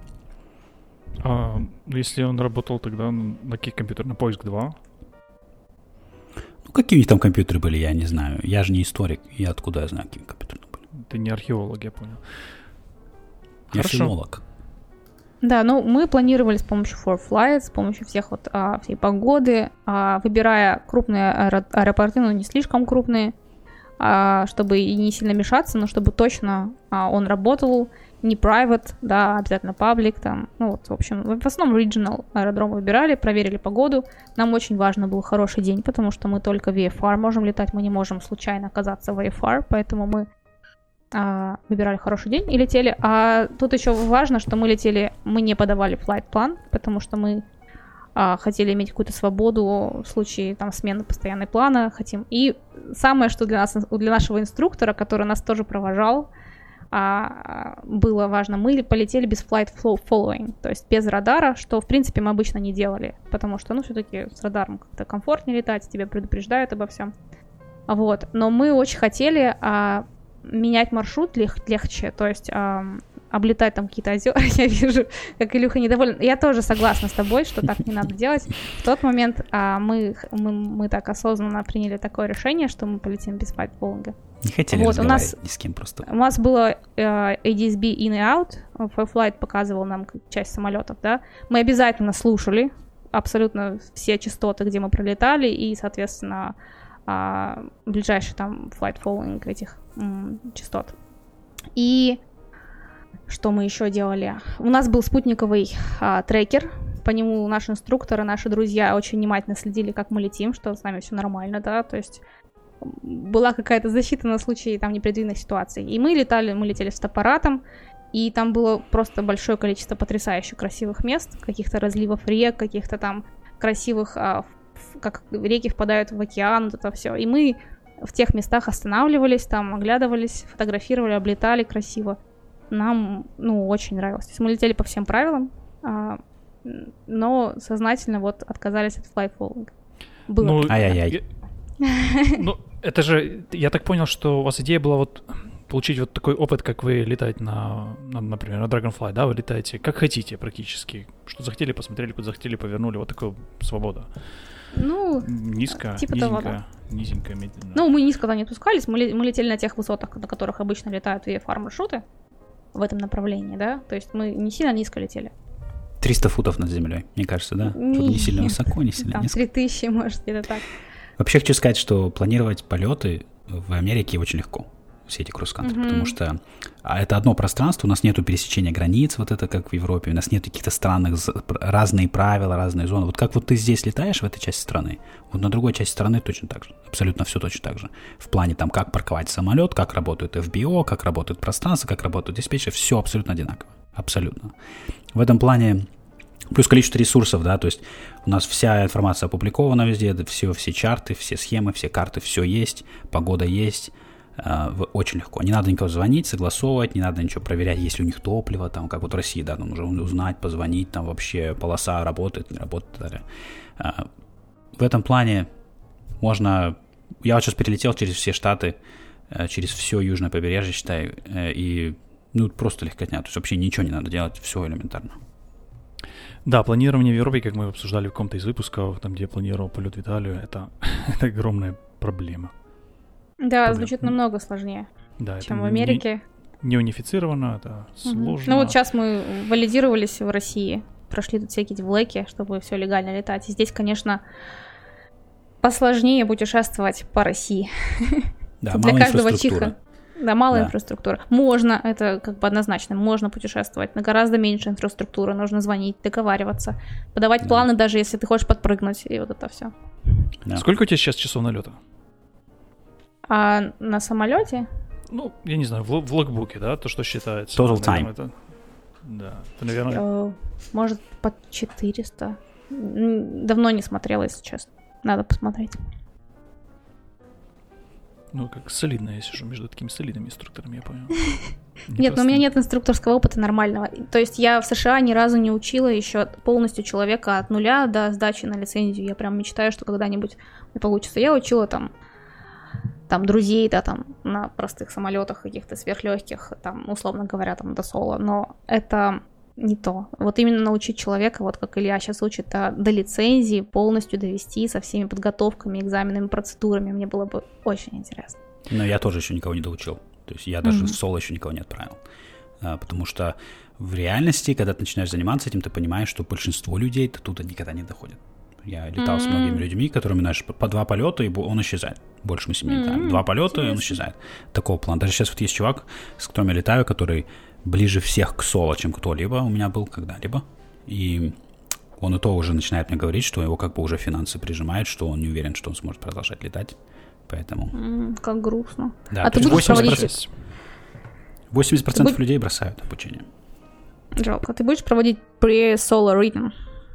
А если он работал тогда на каких компьютерах? На поиск два? Ну, какие у них там компьютеры были, я не знаю. Я же не историк. И откуда я знаю, какие компьютеры были? Ты не археолог, я понял. Я Хорошо. филолог. Да, ну мы планировали с помощью ForFlight, с помощью всех вот а, всей погоды, а, выбирая крупные аэро- аэропорты, но не слишком крупные, а, чтобы и не сильно мешаться, но чтобы точно а, он работал, не private, да, обязательно public, там, ну вот, в общем, в основном regional аэродром выбирали, проверили погоду. Нам очень важно был хороший день, потому что мы только в ви эф ар можем летать, мы не можем случайно оказаться в ви эф ар, поэтому мы а, выбирали хороший день и летели. А тут еще важно, что мы летели, мы не подавали флайт-план, потому что мы а, хотели иметь какую-то свободу в случае там смены постоянной плана, хотим. И самое, что для нас, для нашего инструктора, который нас тоже провожал, а, было важно, мы полетели без flight following, то есть без радара, что в принципе мы обычно не делали, потому что, ну, все-таки с радаром как-то комфортнее летать, тебя предупреждают обо всем. Вот, но мы очень хотели а, менять маршрут лег- легче, то есть а, облетать там какие-то озера, я вижу, как Илюха недоволен. Я тоже согласна с тобой, что так не надо делать. В тот момент а, мы, мы, мы так осознанно приняли такое решение, что мы полетим без flight following. Не хотели Вот, у разговаривать нас- ни с кем просто. У нас было э, эй ди эс би in и out, ForFlight показывал нам как часть самолетов, да. Мы обязательно слушали абсолютно все частоты, где мы пролетали, и, соответственно, э, ближайший там flight following этих м, частот. И что мы еще делали? У нас был спутниковый э, трекер, по нему наши инструкторы, наши друзья очень внимательно следили, как мы летим, что с нами все нормально, да, то есть была какая-то защита на случай там непредвиденных ситуаций. И мы летали, мы летели с аппаратом, и там было просто большое количество потрясающе красивых мест, каких-то разливов рек, каких-то там красивых, а, в, как реки впадают в океан, вот это все. И мы в тех местах останавливались, там оглядывались, фотографировали, облетали красиво. Нам, ну, очень нравилось. То есть мы летели по всем правилам, а, но сознательно вот отказались от flight following. Было. Ну, Ай-яй-яй. Ну, это же, я так понял, что у вас идея была вот получить вот такой опыт, как вы летаете на, на, например, на Dragonfly, да, вы летаете как хотите практически. Что захотели, посмотрели, куда захотели, повернули. Вот такая свобода. Ну, Низко, типа низенько, того, да. низенько, медленно. Ну, мы низко-то не опускались, мы, ле- мы летели на тех высотах, на которых обычно летают ви эф ар маршруты в этом направлении, да, то есть мы не сильно низко летели. триста футов над землей, мне кажется, да? Чтобы не сильно Нет. высоко, не сильно Там низко. три тысячи, может, где-то так. Вообще хочу сказать, что планировать полеты в Америке очень легко. Все эти кросс-кантри, Мгм. потому что а, это одно пространство, у нас нету пересечения границ, вот это как в Европе, у нас нет каких-то странных, з- пр- разные правила, разные зоны. Вот как вот ты здесь летаешь в этой части страны, вот на другой части страны точно так же, абсолютно все точно так же. В плане там, как парковать самолет, как работает эф би о, как работает пространство, как работает диспетчер, все абсолютно одинаково, абсолютно. В этом плане плюс количество ресурсов, да, то есть у нас вся информация опубликована везде, это все, все чарты, все схемы, все карты, все есть, погода есть, э, в- очень легко. Не надо никого звонить, согласовывать, не надо ничего проверять, есть ли у них топливо, там, как вот в России, да, там уже узнать, позвонить, там вообще полоса работает, не работает и так далее. Э, в этом плане можно... Я вот сейчас перелетел через все штаты, э, через все южное побережье, считай, э, и ну, просто легкотня, то есть вообще ничего не надо делать, все элементарно. Да, планирование в Европе, как мы обсуждали в каком-то из выпусков, там, где я планировал полет в Италию, это, это огромная проблема. Да, Проблем. звучит намного сложнее, Да, чем это в Америке. Не, не унифицировано, это Мгм. сложно. Ну вот сейчас мы валидировались в России, прошли тут всякие эти блэки, чтобы все легально летать. И здесь, конечно, посложнее путешествовать по России. Да, Тут для мало каждого инфраструктуры. чиха. Да, мало Да. инфраструктуры. Можно, это как бы однозначно, можно путешествовать, но гораздо меньше инфраструктуры. Нужно звонить, договариваться, подавать Да. планы, даже если ты хочешь подпрыгнуть, и вот это все. Да. Сколько у тебя сейчас часов налета? А на самолете? Ну, я не знаю, в, лог- в логбуке, да, то, что считается. Total Наверное, time. это- да, это, наверное, Э, Может, под четыреста. Давно не смотрела, если честно. Надо посмотреть. Ну, как солидно я сижу между такими солидными инструкторами, я понял. Нет, но у меня нет инструкторского опыта нормального. То есть я в США ни разу не учила еще полностью человека от нуля до сдачи на лицензию. Я прям мечтаю, что когда-нибудь получится. Я учила там, там друзей, да, там на простых самолетах каких-то сверхлегких, там, условно говоря, там до соло. Но это не то. Вот именно научить человека, вот как Илья сейчас учит, до, до лицензии полностью довести со всеми подготовками, экзаменами, процедурами, мне было бы очень интересно. Но я тоже еще никого не доучил. То есть я даже mm-hmm. в соло еще никого не отправил. А, потому что в реальности, когда ты начинаешь заниматься этим, ты понимаешь, что большинство людей до туда никогда не доходят. Я летал mm-hmm. с многими людьми, которыми, знаешь, по два полета, и он исчезает. Больше мы с ними летаем. Mm-hmm. Два полета, и он исчезает. Такого плана. Даже сейчас вот есть чувак, с которым я летаю, который ближе всех к соло, чем кто-либо у меня был когда-либо. И он и то уже начинает мне говорить, что его как бы уже финансы прижимают, что он не уверен, что он сможет продолжать летать. Поэтому... Mm, как грустно. Да, а ты будешь проводить... восемьдесят процентов будь... людей бросают обучение. Жалко. Ты будешь проводить pre-solo reading?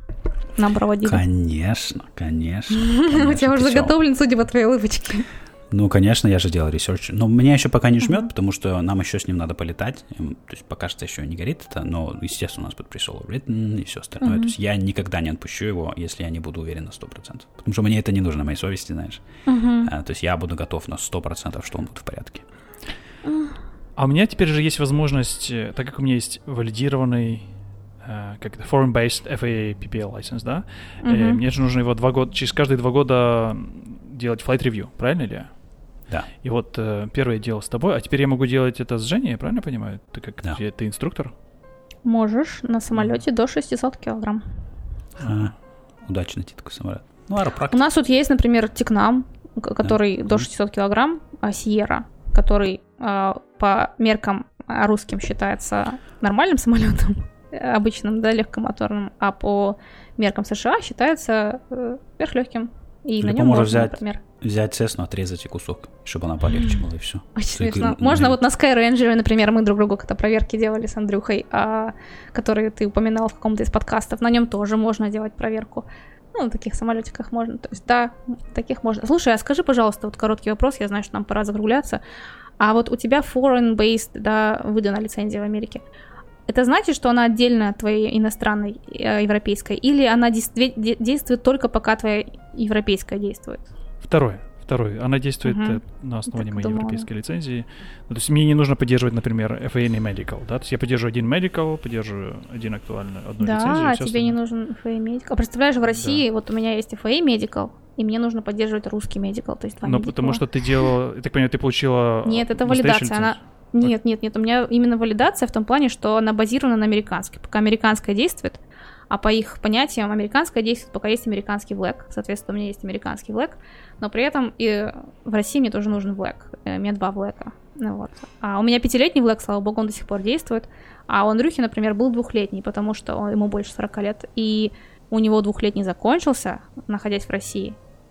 Нам проводили. Конечно, конечно. У тебя уже заготовлен, судя по твоей улыбочке. Ну, конечно, я же делал ресерч. Но меня еще пока не жмет, uh-huh. потому что нам еще с ним надо полетать. То есть пока что еще не горит это, но, естественно, у нас будет pre-solo written и все остальное. Uh-huh. То есть я никогда не отпущу его, если я не буду уверен на сто процентов. Потому что мне это не нужно, моей совести, знаешь. Uh-huh. А, то есть я буду готов на сто процентов, что он будет в порядке. Uh-huh. А у меня теперь же есть возможность, так как у меня есть валидированный как это, foreign-based эф эй эй пи пи эл license, да? Uh-huh. Мне же нужно его два года, через каждые два года делать flight review, правильно ли я? Да. И вот э, первый я делал с тобой, а теперь я могу делать это с Женей, я правильно понимаю? Ты как да. ты, ты инструктор? Можешь на самолете до шестьсот килограмм. А, удачно найти такой самолет. Ну, аэропрактика. У нас тут есть, например, Тикнам, который да. до шестьсот килограмм, а Сьерра, который э, по меркам русским считается нормальным самолетом, обычным, да, легкомоторным, а по меркам США считается э, сверхлегким. И Или на нем можно, взять, например... взять Cessna, отрезать и кусок, чтобы она полегче была, и все. Очень смешно. Можно вот на Skyranger, например, мы друг другу когда проверки делали с Андрюхой, а, который ты упоминал в каком-то из подкастов, на нем тоже можно делать проверку. Ну, на таких самолетиках можно. То есть, да, таких можно. Слушай, а скажи, пожалуйста, вот короткий вопрос, я знаю, что нам пора закругляться. А вот у тебя foreign-based, да, выдана лицензия в Америке. Это значит, что она отдельно от твоей иностранной, э, европейской, или она действи- действует только пока твоя европейская действует? Второе. Второе. Она действует uh-huh. на основании так моей думала. европейской лицензии. Ну, то есть мне не нужно поддерживать, например, эф эй эй Medical, да? То есть я поддерживаю один Medical, поддерживаю один актуальный, одну да, лицензию. Да, тебе остальное. Не нужен эф эй эй Medical. А представляешь, в России да. вот у меня есть эф эй эй Medical, и мне нужно поддерживать русский Medical, то есть два Но Medical. Потому что ты делала, я так понимаю, ты получила Нет, это валидация, она... Нет, нет, нет, у меня именно валидация в том плане, что она базирована на американской. Пока американская действует, а по их понятиям американская действует, пока есть американский флэг. Соответственно, у меня есть американский флэг, но при этом и в России мне тоже нужен флэг. У меня два флэга. Ну, вот. А у меня пятилетний флэг, слава богу, он до сих пор действует. А у Андрюхи, например, был двухлетний, потому что он, ему больше сорок лет. И у него двухлетний закончился, находясь в России.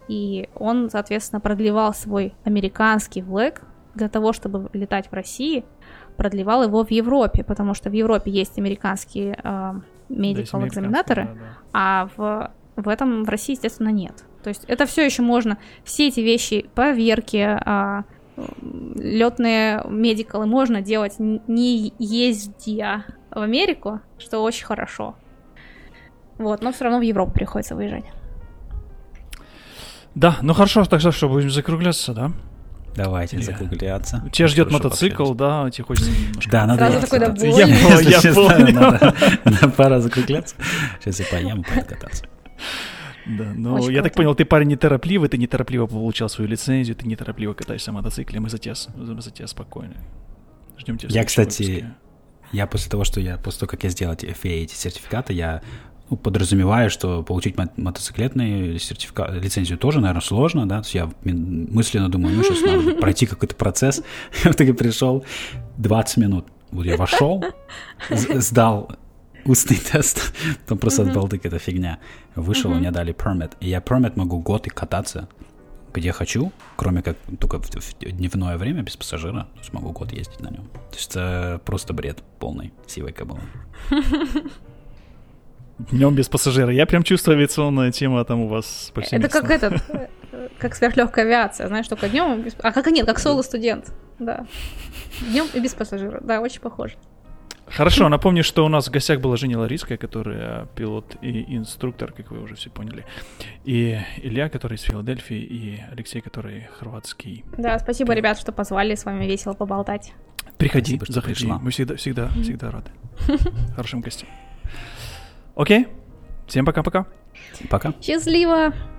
И он, соответственно, продлевал свой американский флэг для того, чтобы летать в России, продлевал его в Европе, потому что в Европе есть американские э, medical экзаменаторы, да, да. а в, в этом в России, естественно, нет. То есть это все еще можно, все эти вещи, поверки, э, летные медикалы можно делать, не ездя в Америку, что очень хорошо. Вот, но все равно в Европу приходится выезжать. Да, ну хорошо, так что будем закругляться, да? Давайте закругляться. Тебя ждет мотоцикл, да? Тебе хочется немножко... Да, надо... Сразу такой довольный. Я понял. Надо пора закругляться. Сейчас я поем и пойду кататься. Да, ну я так понял, ты парень неторопливый, ты неторопливо получал свою лицензию, ты неторопливо катаешься на мотоцикле, мы за тебя, за тебя спокойны. Ждем тебя. Я, кстати, я после того, что я, после того, как я сделал эти эф эй эй, эти сертификаты, я... Ну, подразумеваю, что получить мо- мотоциклетный сертификат, лицензию тоже, наверное, сложно, да, то есть я мысленно думаю, ну, сейчас надо пройти какой-то процесс, я в итоге пришел двадцать минут, вот я вошел, сдал устный тест, потом просто от балды какая-то фигня, вышел, мне дали permit, и я permit могу год и кататься, где хочу, кроме как только в, в дневное время без пассажира, смогу год ездить на нем, то есть это просто бред полный, сивой кобылы. Днем без пассажира. Я прям чувствую, авиационная тема там у вас повсеместно. Это как этот, как сверхлегкая авиация, знаешь, только днем, без... а как нет, как соло-студент, да. Днем и без пассажира, да, очень похоже. Хорошо, напомню, что у нас в гостях была Женя Ларицкая, которая пилот и инструктор, как вы уже все поняли. И Илья, который из Филадельфии, и Алексей, который хорватский. Да, спасибо, пилот. Ребят, что позвали, с вами весело поболтать. Приходи, спасибо, заходи, пришла. Мы всегда, всегда, mm-hmm. всегда рады хорошим гостям. Окей, всем пока-пока. Пока. Счастливо.